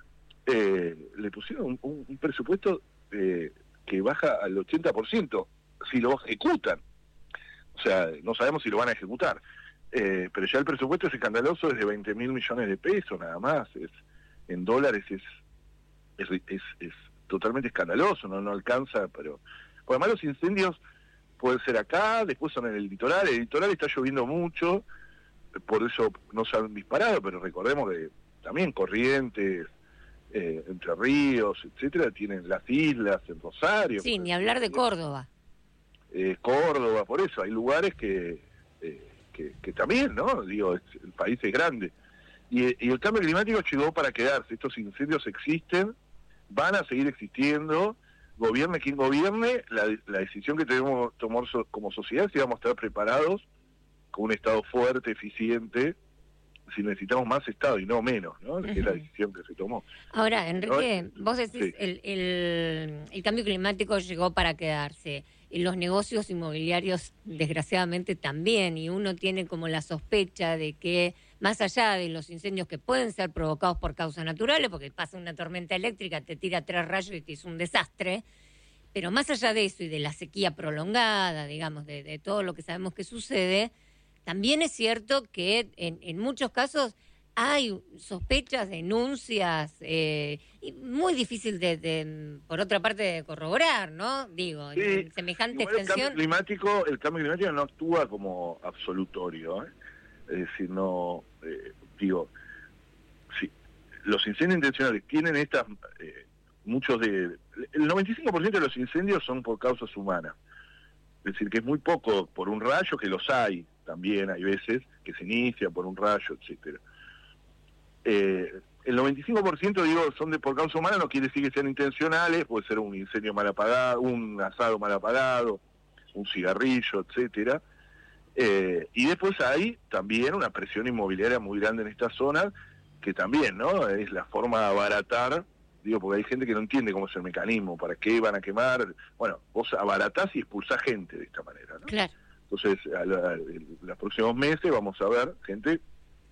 S11: eh, le pusieron un, un, un presupuesto eh, que baja al ochenta por ciento si lo ejecutan. O sea, no sabemos si lo van a ejecutar. Eh, pero ya el presupuesto es escandaloso, es de veinte mil millones de pesos nada más. Es, en dólares es, es, es, es totalmente escandaloso, no, no alcanza, pero... Porque además los incendios pueden ser acá, después son en el litoral, el litoral está lloviendo mucho, por eso no se han disparado, pero recordemos que también Corrientes, eh, Entre Ríos, etcétera, tienen las islas, en Rosario.
S6: Sí, ni hablar de Córdoba.
S11: Eh, Córdoba, por eso, hay lugares que, eh, que, que también, ¿no? Digo, es, el país es grande. Y, y el cambio climático llegó para quedarse, estos incendios existen, van a seguir existiendo, gobierne quien gobierne, la, la decisión que tenemos que tomar so, como sociedad es si vamos a estar preparados con un Estado fuerte, eficiente, si necesitamos más Estado y no menos, ¿no? Uh-huh. Que es la decisión que se tomó.
S6: Ahora, Enrique,
S11: ¿no?
S6: vos decís,
S11: sí.
S6: el, el, el cambio climático llegó para quedarse, y los negocios inmobiliarios desgraciadamente también, y uno tiene como la sospecha de que más allá de los incendios que pueden ser provocados por causas naturales, porque pasa una tormenta eléctrica, te tira tres rayos y te hizo un desastre, pero más allá de eso y de la sequía prolongada, digamos, de, de todo lo que sabemos que sucede, también es cierto que en, en muchos casos hay sospechas, denuncias, eh, y muy difícil de, de, por otra parte, de corroborar, ¿no? Digo,
S11: sí,
S6: en semejante
S11: igual
S6: extensión...
S11: El cambio climático, el cambio climático no actúa como absolutorio, ¿eh? Es decir, no, eh, digo, sí, los incendios intencionales tienen estas, eh, muchos de, el noventa y cinco por ciento de los incendios son por causas humanas, es decir, que es muy poco por un rayo, que los hay también, hay veces que se inician por un rayo, etcétera. Eh, el noventa y cinco por ciento, digo, son de por causa humana, no quiere decir que sean intencionales, puede ser un incendio mal apagado, un asado mal apagado, un cigarrillo, etcétera. Eh, y después hay también una presión inmobiliaria muy grande en estas zonas, que también, ¿no? Es la forma de abaratar, digo, porque hay gente que no entiende cómo es el mecanismo, para qué van a quemar. Bueno, vos abaratás y expulsás gente de esta manera, ¿no?
S6: Claro.
S11: Entonces, a la, a los próximos meses vamos a ver gente,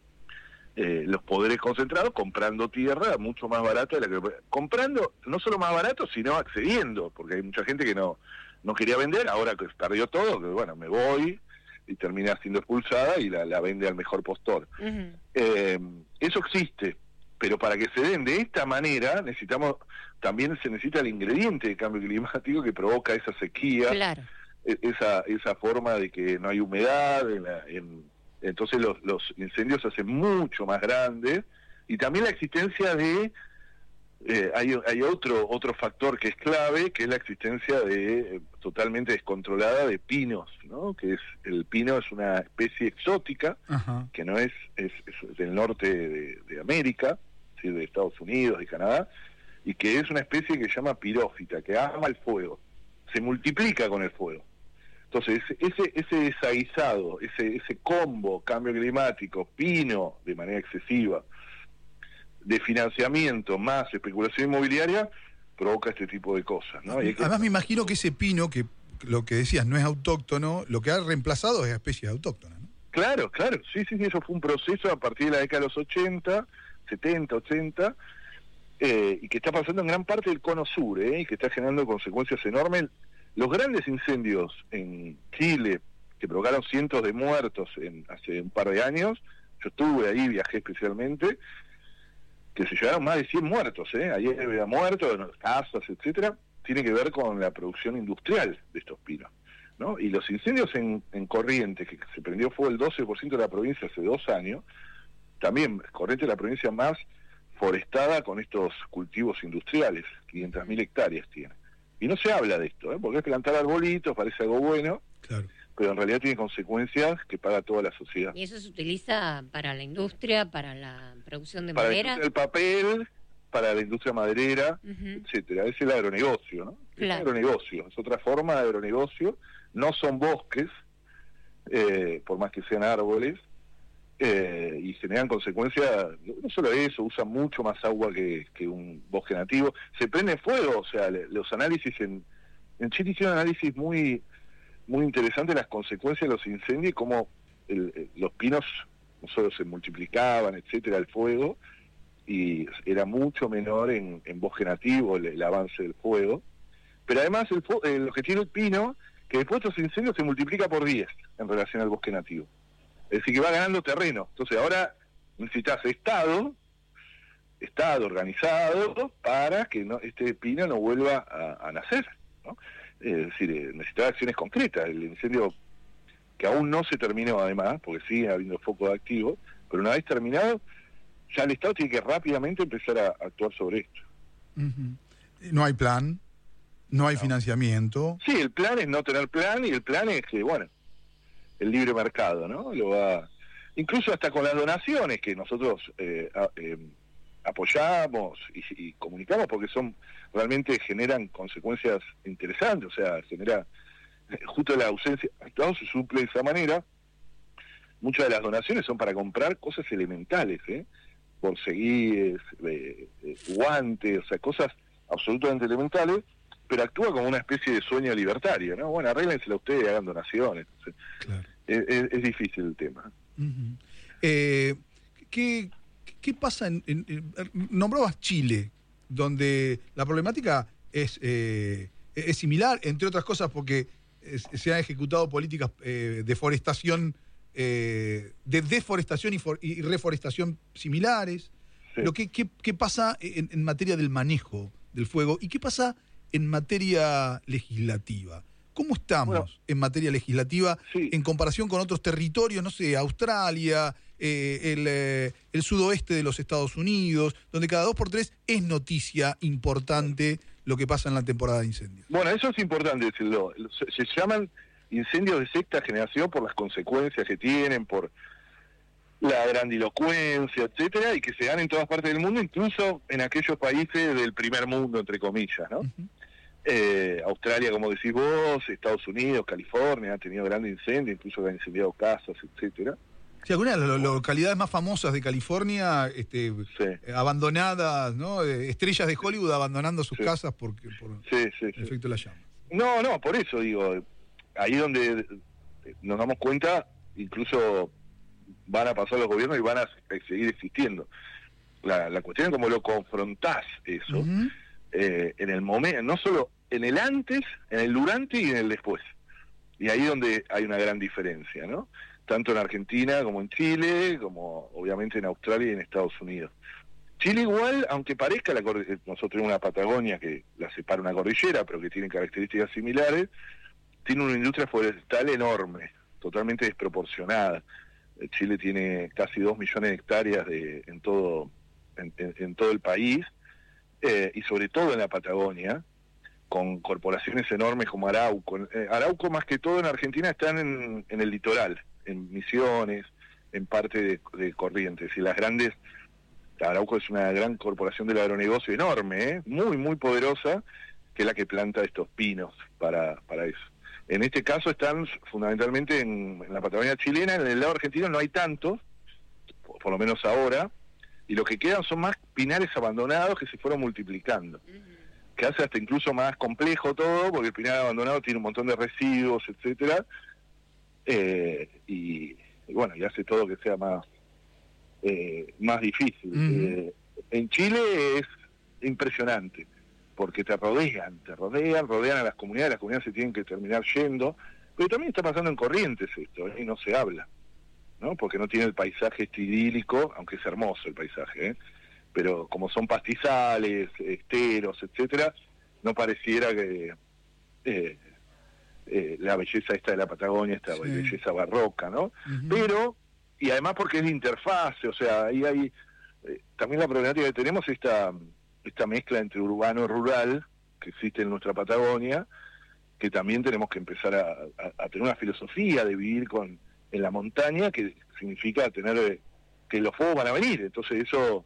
S11: eh, los poderes concentrados, comprando tierra mucho más barata de la que... Comprando, no solo más barato, sino accediendo, porque hay mucha gente que no, no quería vender, ahora que perdió todo, que bueno, me voy... y termina siendo expulsada y la, la vende al mejor postor. Uh-huh. Eh, eso existe, pero para que se den de esta manera necesitamos, también se necesita el ingrediente de cambio climático que provoca esa sequía,
S6: claro.
S11: esa esa forma de que no hay humedad, en la, en, entonces los, los incendios se hacen mucho más grandes, y también la existencia de Eh, hay hay otro otro factor que es clave, que es la existencia de eh, totalmente descontrolada de pinos, ¿no? Que es el pino es una especie exótica. Ajá. Que no es, es, es del norte de, de América, ¿sí? De Estados Unidos, de Canadá, y que es una especie que se llama pirófita, que ama el fuego, se multiplica con el fuego. Entonces ese ese desaguisado, ese ese combo, cambio climático, pino de manera excesiva, de financiamiento más especulación inmobiliaria, provoca este tipo de cosas, ¿no? Y que...
S2: Además me imagino que ese pino, que lo que decías no es autóctono, lo que ha reemplazado es especies autóctonas, ¿no?
S11: Claro, claro, sí, sí, sí, eso fue un proceso a partir de la década de los ochenta, setenta, ochenta, eh, y que está pasando en gran parte del cono sur, ¿eh? Y que está generando consecuencias enormes. Los grandes incendios en Chile, que provocaron cientos de muertos en, hace un par de años, yo estuve ahí, viajé especialmente, que se llevaron más de cien muertos, ¿eh? Ayer había muertos, en casas, etcétera, tiene que ver con la producción industrial de estos pinos, ¿no? Y los incendios en, en Corrientes, que se prendió fuego el doce por ciento de la provincia hace dos años, también Corrientes es la provincia más forestada con estos cultivos industriales, quinientas mil hectáreas tiene. Y no se habla de esto, ¿eh? Porque es plantar arbolitos, parece algo bueno,
S2: claro,
S11: pero en realidad tiene consecuencias que paga toda la sociedad.
S6: ¿Y eso se utiliza para la industria, para la producción de
S11: para
S6: madera?
S11: Para el papel, para la industria maderera, uh-huh, etcétera. Es el agronegocio, ¿no? Claro. Es agronegocio, es otra forma de agronegocio. No son bosques, eh, por más que sean árboles, eh, y generan consecuencias, no solo eso, usan mucho más agua que, que un bosque nativo. Se prende fuego, o sea, le, los análisis en en Chile hicieron un análisis muy muy interesante de las consecuencias de los incendios y cómo el, el, los pinos no solo se multiplicaban, etcétera, el fuego, y era mucho menor en, en bosque nativo el, el avance del fuego. Pero además el, eh, lo que tiene el pino, que después de estos incendios se multiplica por diez en relación al bosque nativo. Es decir, que va ganando terreno. Entonces ahora necesitas Estado, Estado organizado para que no, este pino no vuelva a, a nacer, ¿no? Es decir, necesitas acciones concretas. El incendio, que aún no se terminó además, porque sigue habiendo foco de activo, pero una vez terminado, ya el Estado tiene que rápidamente empezar a actuar sobre esto.
S2: Uh-huh. No hay plan, no hay
S11: no.
S2: financiamiento.
S11: Sí, el plan es no tener plan, y el plan es que, bueno, el libre mercado, ¿no? Lo va, incluso hasta con las donaciones que nosotros eh, a, eh, apoyamos y, y comunicamos, porque son realmente generan consecuencias interesantes, o sea, genera justo la ausencia, todo se suple de esa manera. Muchas de las donaciones son para comprar cosas elementales, ¿eh? Borseguíes, eh, eh, guantes, o sea, cosas absolutamente elementales, pero actúa como una especie de sueño libertario, ¿no? Bueno, arréglensela ustedes y hagan donaciones. O sea, claro. es, es, es difícil el tema.
S2: Uh-huh. eh, ¿qué, ¿Qué pasa en, en, en... Nombrabas Chile, donde la problemática es, eh, es similar, entre otras cosas porque es, se han ejecutado políticas eh, de forestación, eh, de deforestación y, for, y reforestación similares. Sí. Lo que, ¿qué, ¿Qué pasa en, en materia del manejo del fuego y qué pasa en materia legislativa? ¿Cómo estamos bueno, en materia legislativa sí. en comparación con otros territorios, no sé, Australia, eh, el, eh, el sudoeste de los Estados Unidos, donde cada dos por tres es noticia importante lo que pasa en la temporada de incendios?
S11: Bueno, eso es importante decirlo. Se, se llaman incendios de sexta generación por las consecuencias que tienen, por la grandilocuencia, etcétera, y que se dan en todas partes del mundo, incluso en aquellos países del primer mundo, entre comillas, ¿no? Uh-huh. Eh, Australia, como decís vos, Estados Unidos, California, han tenido grandes incendios, incluso han incendiado casas, etcétera.
S2: Sí, algunas de las localidades más famosas de California, este, sí. eh, abandonadas, ¿no? Eh, estrellas de Hollywood abandonando sus sí. casas porque, por
S11: sí, sí, el
S2: sí. efecto de la llama.
S11: No, no, por eso digo, ahí donde nos damos cuenta, incluso van a pasar los gobiernos y van a seguir existiendo. La, la cuestión es cómo lo confrontás eso, uh-huh. eh, en el momento, no solo en el antes, en el durante y en el después. Y ahí donde hay una gran diferencia, ¿no? Tanto en Argentina como en Chile, como obviamente en Australia y en Estados Unidos. Chile igual, aunque parezca, la nosotros tenemos una Patagonia que la separa una cordillera, pero que tiene características similares, tiene una industria forestal enorme, totalmente desproporcionada. Chile tiene casi dos millones de hectáreas de, en, todo, en, en, en todo el país, eh, y sobre todo en la Patagonia, con corporaciones enormes como Arauco. Eh, Arauco, más que todo en Argentina, están en, en el litoral, en Misiones, en parte de, de Corrientes. Y las grandes, Arauco es una gran corporación del agronegocio enorme, ¿eh? muy, muy poderosa, que es la que planta estos pinos para, para eso. En este caso están fundamentalmente en, en la Patagonia chilena. En el lado argentino no hay tantos, por, por lo menos ahora, y lo que quedan son más pinares abandonados que se fueron multiplicando. Uh-huh. Que hace hasta incluso más complejo todo, porque el pinar abandonado tiene un montón de residuos, etcétera, eh, y, y bueno, y hace todo que sea más eh, más difícil. Uh-huh. Eh, en Chile es impresionante, porque te rodean, te rodean, rodean a las comunidades, las comunidades se tienen que terminar yendo, pero también está pasando en Corrientes esto, ¿eh? Y no se habla, ¿no? Porque no tiene el paisaje este idílico, aunque es hermoso el paisaje, ¿eh? Pero como son pastizales, esteros, etcétera, no pareciera que eh, eh, la belleza esta de la Patagonia, esta sí. belleza barroca, ¿no? Uh-huh. Pero, y además porque es de interfase, o sea, ahí hay, eh, también la problemática que tenemos es esta, esta mezcla entre urbano y rural que existe en nuestra Patagonia, que también tenemos que empezar a, a, a tener una filosofía de vivir con en la montaña, que significa tener, eh, que los fuegos van a venir, entonces eso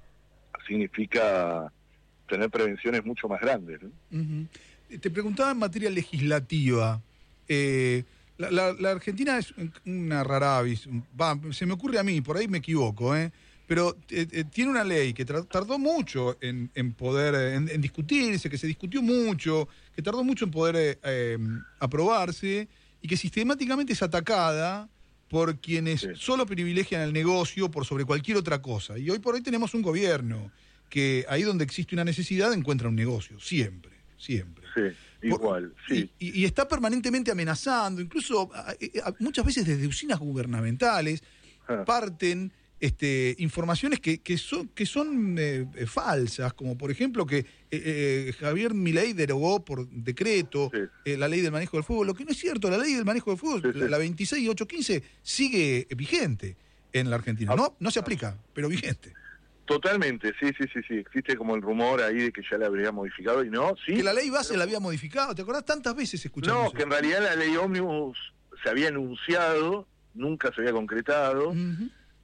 S11: significa tener prevenciones mucho más grandes, ¿no?
S2: Uh-huh. Te preguntaba en materia legislativa, eh, la, la, la Argentina es una rara avis, va, se me ocurre a mí, por ahí me equivoco, ¿eh? pero eh, eh, tiene una ley que tra- tardó mucho en, en poder, eh, en, en discutirse, que se discutió mucho, que tardó mucho en poder eh, eh, aprobarse y que sistemáticamente es atacada por quienes sí. solo privilegian el negocio por sobre cualquier otra cosa. Y hoy por hoy tenemos un gobierno que ahí donde existe una necesidad encuentra un negocio, siempre, siempre.
S11: Sí. Igual,
S2: Por,
S11: sí.
S2: Y, y está permanentemente amenazando, incluso a, a, muchas veces desde usinas gubernamentales ah. parten este, informaciones que, que son, que son eh, falsas, como por ejemplo que eh, eh, Javier Milei derogó por decreto sí. eh, la ley del manejo del fuego, lo que no es cierto, la ley del manejo del fuego, sí, la, sí. la veintiséis mil ochocientos quince, sigue vigente en la Argentina. No, no se aplica, pero vigente.
S11: Totalmente, sí, sí, sí, sí. Existe como el rumor ahí de que ya la habría modificado y no, sí.
S2: Que la ley base pero... la había modificado, ¿te acordás? Tantas veces escuchamos
S11: No,
S2: eso.
S11: Que en realidad la ley ómnibus se había anunciado, nunca se había concretado. Uh-huh.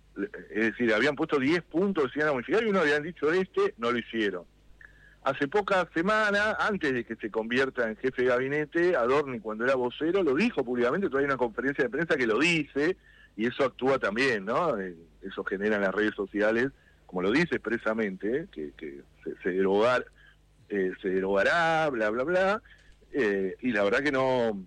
S11: Es decir, habían puesto diez puntos que se iban a modificar y uno habían dicho este, no lo hicieron. Hace pocas semanas, antes de que se convierta en jefe de gabinete, Adorni, cuando era vocero, lo dijo públicamente, todavía hay una conferencia de prensa que lo dice, y eso actúa también, ¿no? Eso genera en las redes sociales, como lo dice expresamente, ¿eh? que, que se, se, derogar, eh, se derogará, bla, bla, bla, eh, y la verdad que no,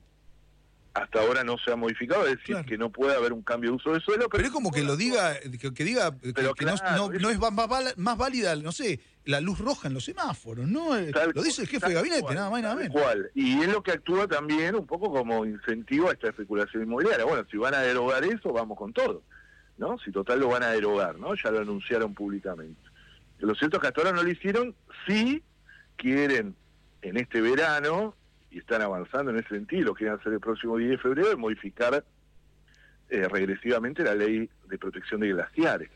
S11: hasta ahora no se ha modificado, es decir, claro. que no puede haber un cambio de uso de suelo. Pero,
S2: pero es como que lo diga, que, que diga pero que, claro, no, no, no es más, más, más válida, no sé, la luz roja en los semáforos, ¿no? Tal, lo dice el jefe de gabinete, cual, nada más y nada menos.
S11: Cual. Y es lo que actúa también un poco como incentivo a esta especulación inmobiliaria. Bueno, si van a derogar eso, vamos con todo, ¿no? Si total lo van a derogar, ¿no? Ya lo anunciaron públicamente. Lo cierto es que hasta ahora no lo hicieron, sí quieren en este verano, y están avanzando en ese sentido, lo quieren hacer el próximo diez de febrero, modificar eh, regresivamente la ley de protección de glaciares,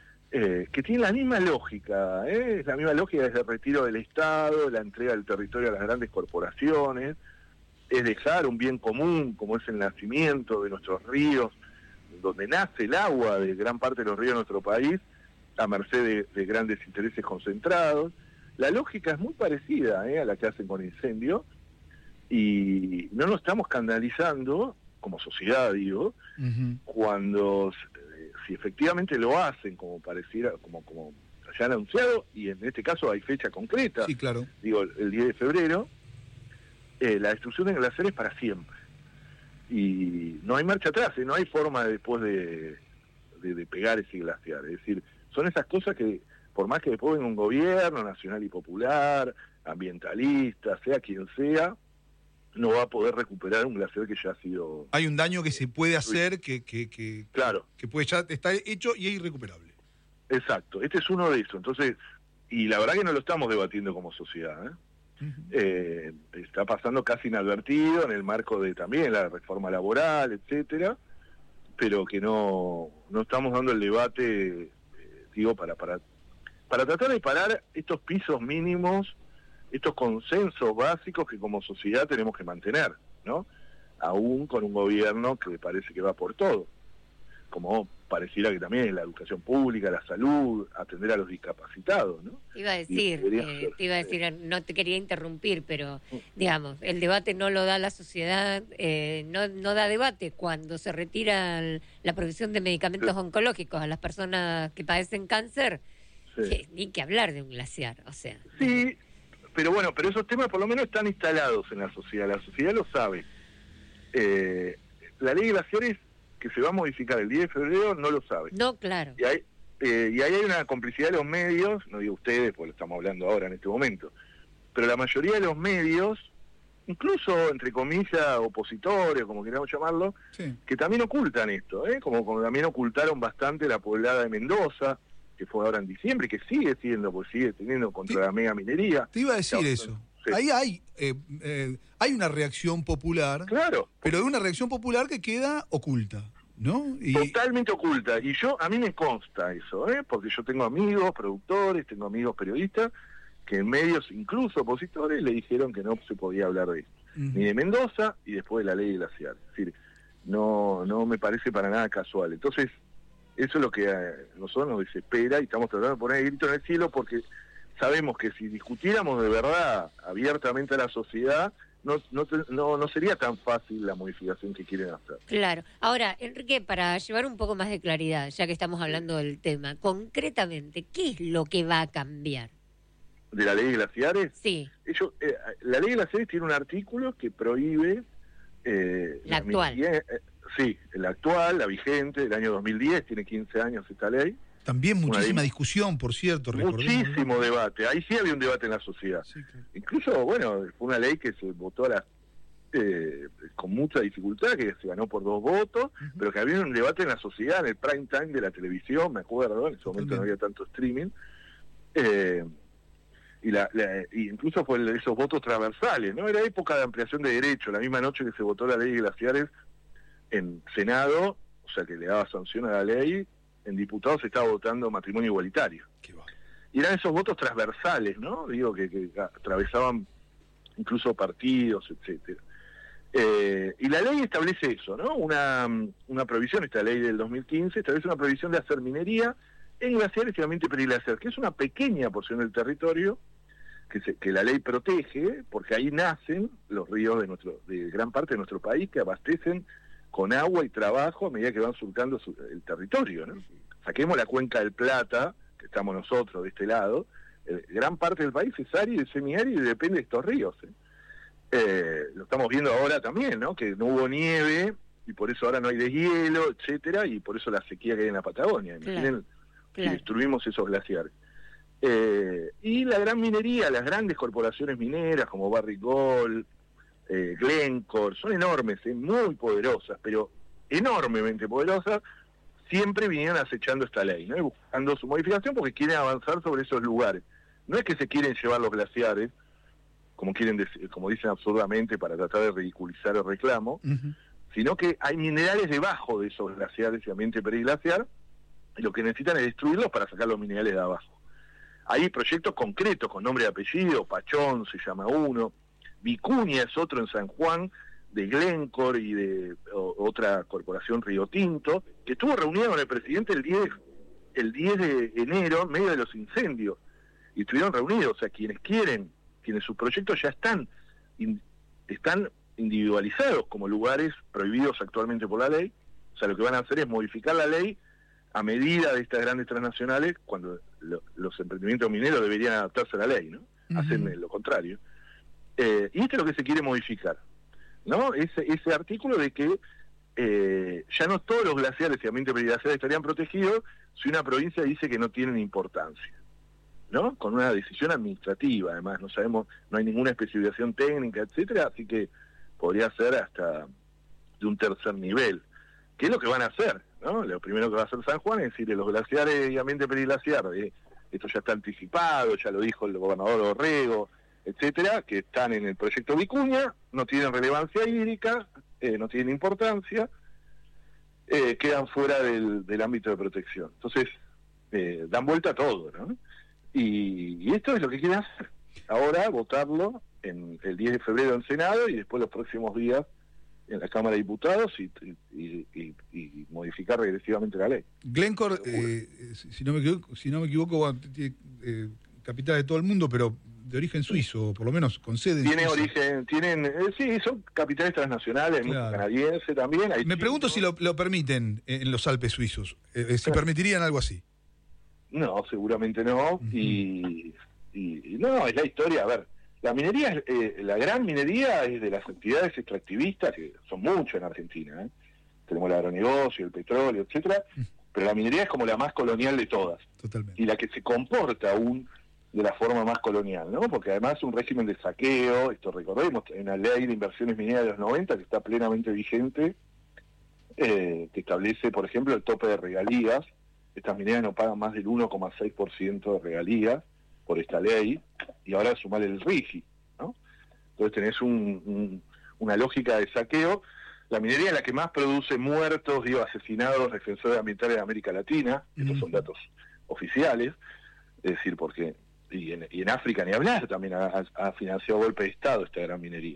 S11: eh, que tiene la misma lógica, ¿eh? Es la misma lógica desde el retiro del Estado, la entrega del territorio a las grandes corporaciones, es dejar un bien común como es el nacimiento de nuestros ríos, donde nace el agua de gran parte de los ríos de nuestro país, a merced de, de grandes intereses concentrados. La lógica es muy parecida ¿eh? a la que hacen con incendios, y no nos estamos escandalizando, como sociedad digo, uh-huh. cuando, eh, si efectivamente lo hacen, como pareciera, como como ya han anunciado, y en este caso hay fecha concreta,
S2: sí, claro.
S11: digo, el, el diez de febrero, eh, la destrucción de glaciares para siempre. Y no hay marcha atrás, ¿eh? No hay forma de, después de, de, de pegar ese glaciar. Es decir, son esas cosas que, por más que después venga un gobierno nacional y popular, ambientalista, sea quien sea, no va a poder recuperar un glaciar que ya ha sido...
S2: Hay un daño que se puede hacer, que, que, que,
S11: claro.
S2: que puede ya está hecho y es irrecuperable.
S11: Exacto, este es uno de esos. Entonces, y la verdad que no lo estamos debatiendo como sociedad, ¿eh? Uh-huh. Eh, está pasando casi inadvertido en el marco de también la reforma laboral, etcétera, pero que no, no estamos dando el debate, eh, digo, para, para, para tratar de parar estos pisos mínimos, estos consensos básicos que como sociedad tenemos que mantener, ¿no? Aún con un gobierno que parece que va por todo, como pareciera que también es la educación pública, la salud, atender a los discapacitados, ¿no?
S6: Te iba a decir, eh, te iba a decir, no te quería interrumpir, pero digamos, el debate no lo da la sociedad, eh, no, no da debate cuando se retira el, la provisión de medicamentos sí. oncológicos a las personas que padecen cáncer, sí. que, ni que hablar de un glaciar, o sea.
S11: Sí, pero bueno, pero esos temas por lo menos están instalados en la sociedad, la sociedad lo sabe. Eh, la ley de glaciares que se va a modificar el diez de febrero no lo sabe.
S6: No, claro.
S11: Y, hay, eh, y ahí hay una complicidad de los medios, no digo ustedes, porque lo estamos hablando ahora en este momento, pero la mayoría de los medios, incluso entre comillas opositores, como queramos llamarlo, sí. que también ocultan esto, ¿eh? como, como también ocultaron bastante la poblada de Mendoza, que fue ahora en diciembre, que sigue siendo, pues sigue teniendo contra te, la mega minería.
S2: Te iba a decir eso. Sí. Ahí hay eh, eh, hay una reacción popular,
S11: claro,
S2: pero es una reacción popular que queda oculta, ¿no?
S11: Y... Totalmente oculta. Y yo a mí me consta eso, ¿eh? Porque yo tengo amigos productores, tengo amigos periodistas, que en medios incluso opositores le dijeron que no se podía hablar de esto. Uh-huh. Ni de Mendoza y después de la ley glaciar. Es decir, no, no me parece para nada casual. Entonces, eso es lo que a nosotros nos desespera y estamos tratando de poner el grito en el cielo porque sabemos que si discutiéramos de verdad abiertamente a la sociedad, no, no, no, no sería tan fácil la modificación que quieren hacer.
S6: Claro. Ahora, Enrique, para llevar un poco más de claridad, ya que estamos hablando del tema, concretamente, ¿qué es lo que va a cambiar?
S11: ¿De la ley de glaciares?
S6: Sí.
S11: Ellos, eh, la ley de glaciares tiene un artículo que prohíbe... Eh,
S6: la actual.
S11: Eh, sí, la actual, la vigente, del año dos mil diez, tiene quince años esta ley.
S2: También muchísima
S11: ley,
S2: discusión, por cierto.
S11: Muchísimo debate. Ahí sí había un debate en la sociedad. Sí, claro. Incluso, bueno, fue una ley que se votó a la, eh, con mucha dificultad, que se ganó por dos votos, uh-huh. pero que había un debate en la sociedad, en el prime time de la televisión, me acuerdo, en ese momento Totalmente. no había tanto streaming. Eh, y, la, la, y incluso fue esos votos transversales, ¿no? Era época de ampliación de derechos, la misma noche que se votó la ley de glaciares en Senado, o sea, que le daba sanción a la ley, en diputados se estaba votando matrimonio igualitario. Y eran esos votos transversales, ¿no? Digo, que, que atravesaban incluso partidos, etcétera. Eh, y la ley establece eso, ¿no? Una, una prohibición, esta ley del dos mil quince, establece una prohibición de hacer minería en glaciares y ambiente periglaciar, que es una pequeña porción del territorio que, se, que la ley protege, porque ahí nacen los ríos de nuestro de gran parte de nuestro país, que abastecen con agua y trabajo a medida que van surcando su, el territorio, ¿no? Saquemos la cuenca del Plata, que estamos nosotros de este lado, eh, gran parte del país es árido y semiárido y depende de estos ríos. ¿eh? Eh, lo estamos viendo ahora también, ¿no? Que no hubo nieve y por eso ahora no hay deshielo, etcétera, y por eso la sequía que hay en la Patagonia. Imaginen claro, claro. que destruimos esos glaciares. Eh, y la gran minería, las grandes corporaciones mineras como Barrick Gold, Eh, Glencore, son enormes, eh, muy poderosas, pero enormemente poderosas, siempre vinieron acechando esta ley, ¿no? Y buscando su modificación porque quieren avanzar sobre esos lugares. No es que se quieren llevar los glaciares, como quieren decir, como dicen absurdamente para tratar de ridiculizar el reclamo, uh-huh. sino que hay minerales debajo de esos glaciares y ambiente periglaciar, y lo que necesitan es destruirlos para sacar los minerales de abajo. Hay proyectos concretos con nombre y apellido, Pachón se llama uno, Vicuña es otro en San Juan, de Glencore y de o, otra corporación Río Tinto, que estuvo reunida con el presidente el diez, el diez de enero, en medio de los incendios, y estuvieron reunidos, o sea, quienes quieren, quienes sus proyectos ya están, in, están individualizados como lugares prohibidos actualmente por la ley, o sea, lo que van a hacer es modificar la ley a medida de estas grandes transnacionales, cuando lo, los emprendimientos mineros deberían adaptarse a la ley, ¿no? Uh-huh. Hacen lo contrario. Eh, y esto es lo que se quiere modificar, ¿no? Ese, ese artículo de que eh, ya no todos los glaciares y ambientes periglaciares estarían protegidos si una provincia dice que no tienen importancia, ¿no? Con una decisión administrativa, además, no sabemos, no hay ninguna especificación técnica, etcétera, así que podría ser hasta de un tercer nivel. ¿Qué es lo que van a hacer, no? Lo primero que va a hacer San Juan es decirle los glaciares y ambiente periglaciar, eh, esto ya está anticipado, ya lo dijo el gobernador Orrego, etcétera, que están en el proyecto Vicuña, no tienen relevancia hídrica, eh, no tienen importancia, eh, quedan fuera del, del ámbito de protección. Entonces, eh, dan vuelta a todo, ¿no? Y, y esto es lo que quieren hacer. Ahora, votarlo en el diez de febrero en Senado y después los próximos días en la Cámara de Diputados y, y, y, y modificar regresivamente la ley.
S2: Glencore, eh, si no me equivoco, si no me equivoco tiene eh, capital de todo el mundo, pero de origen suizo, por lo menos con sede en
S11: Tiene
S2: Suiza.
S11: origen, tienen, eh, sí, son capitales transnacionales, claro. Mucho canadiense también. Hay
S2: me pregunto si lo, lo permiten en los Alpes suizos, eh, si claro. permitirían algo así.
S11: No, seguramente no, uh-huh. y, y, y no, es la historia, a ver, la minería, eh, la gran minería es de las actividades extractivistas, que son muchas en Argentina, ¿eh? Tenemos el agronegocio, el petróleo, etcétera, uh-huh. pero la minería es como la más colonial de todas.
S2: Totalmente.
S11: Y la que se comporta aún de la forma más colonial, ¿no? Porque además es un régimen de saqueo, esto recordemos, hay una ley de inversiones mineras de los noventa que está plenamente vigente, eh, que establece, por ejemplo, el tope de regalías. Estas mineras no pagan más del uno coma seis por ciento de regalías por esta ley, y ahora sumar el RIGI, ¿no? Entonces tenés un, un, una lógica de saqueo. La minería es la que más produce muertos, digo, asesinados, defensores ambientales de América Latina, estos son datos oficiales, es decir, porque y en, y en África ni hablar, también ha, ha financiado golpe de Estado esta gran minería.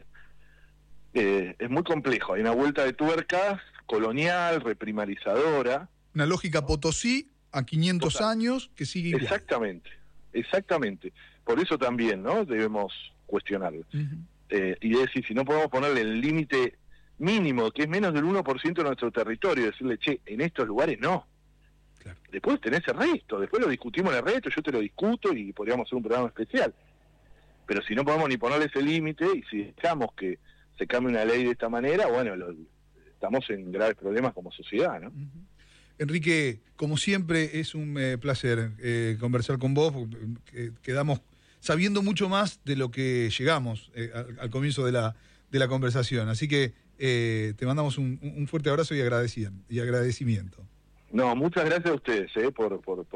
S11: Eh, es muy complejo, hay una vuelta de tuerca colonial, reprimarizadora.
S2: Una lógica Potosí a quinientos Total. Años que sigue igual.
S11: Exactamente, exactamente. Por eso también, ¿no? Debemos cuestionarlo. Uh-huh. Eh, y decir, si no podemos ponerle el límite mínimo, que es menos del uno por ciento de nuestro territorio, decirle, che, en estos lugares no. Claro. Después tenés el resto, después lo discutimos en el resto, yo te lo discuto y podríamos hacer un programa especial. Pero si no podemos ni ponerle ese límite, y si dejamos que se cambie una ley de esta manera, bueno, lo, estamos en graves problemas como sociedad, ¿no?
S2: Uh-huh. Enrique, como siempre, es un eh, placer eh, conversar con vos, porque quedamos sabiendo mucho más de lo que llegamos eh, al, al comienzo de la, de la conversación. Así que eh, te mandamos un, un fuerte abrazo y, agradecimiento. y agradecimiento.
S11: No, muchas gracias a ustedes eh, por, por, por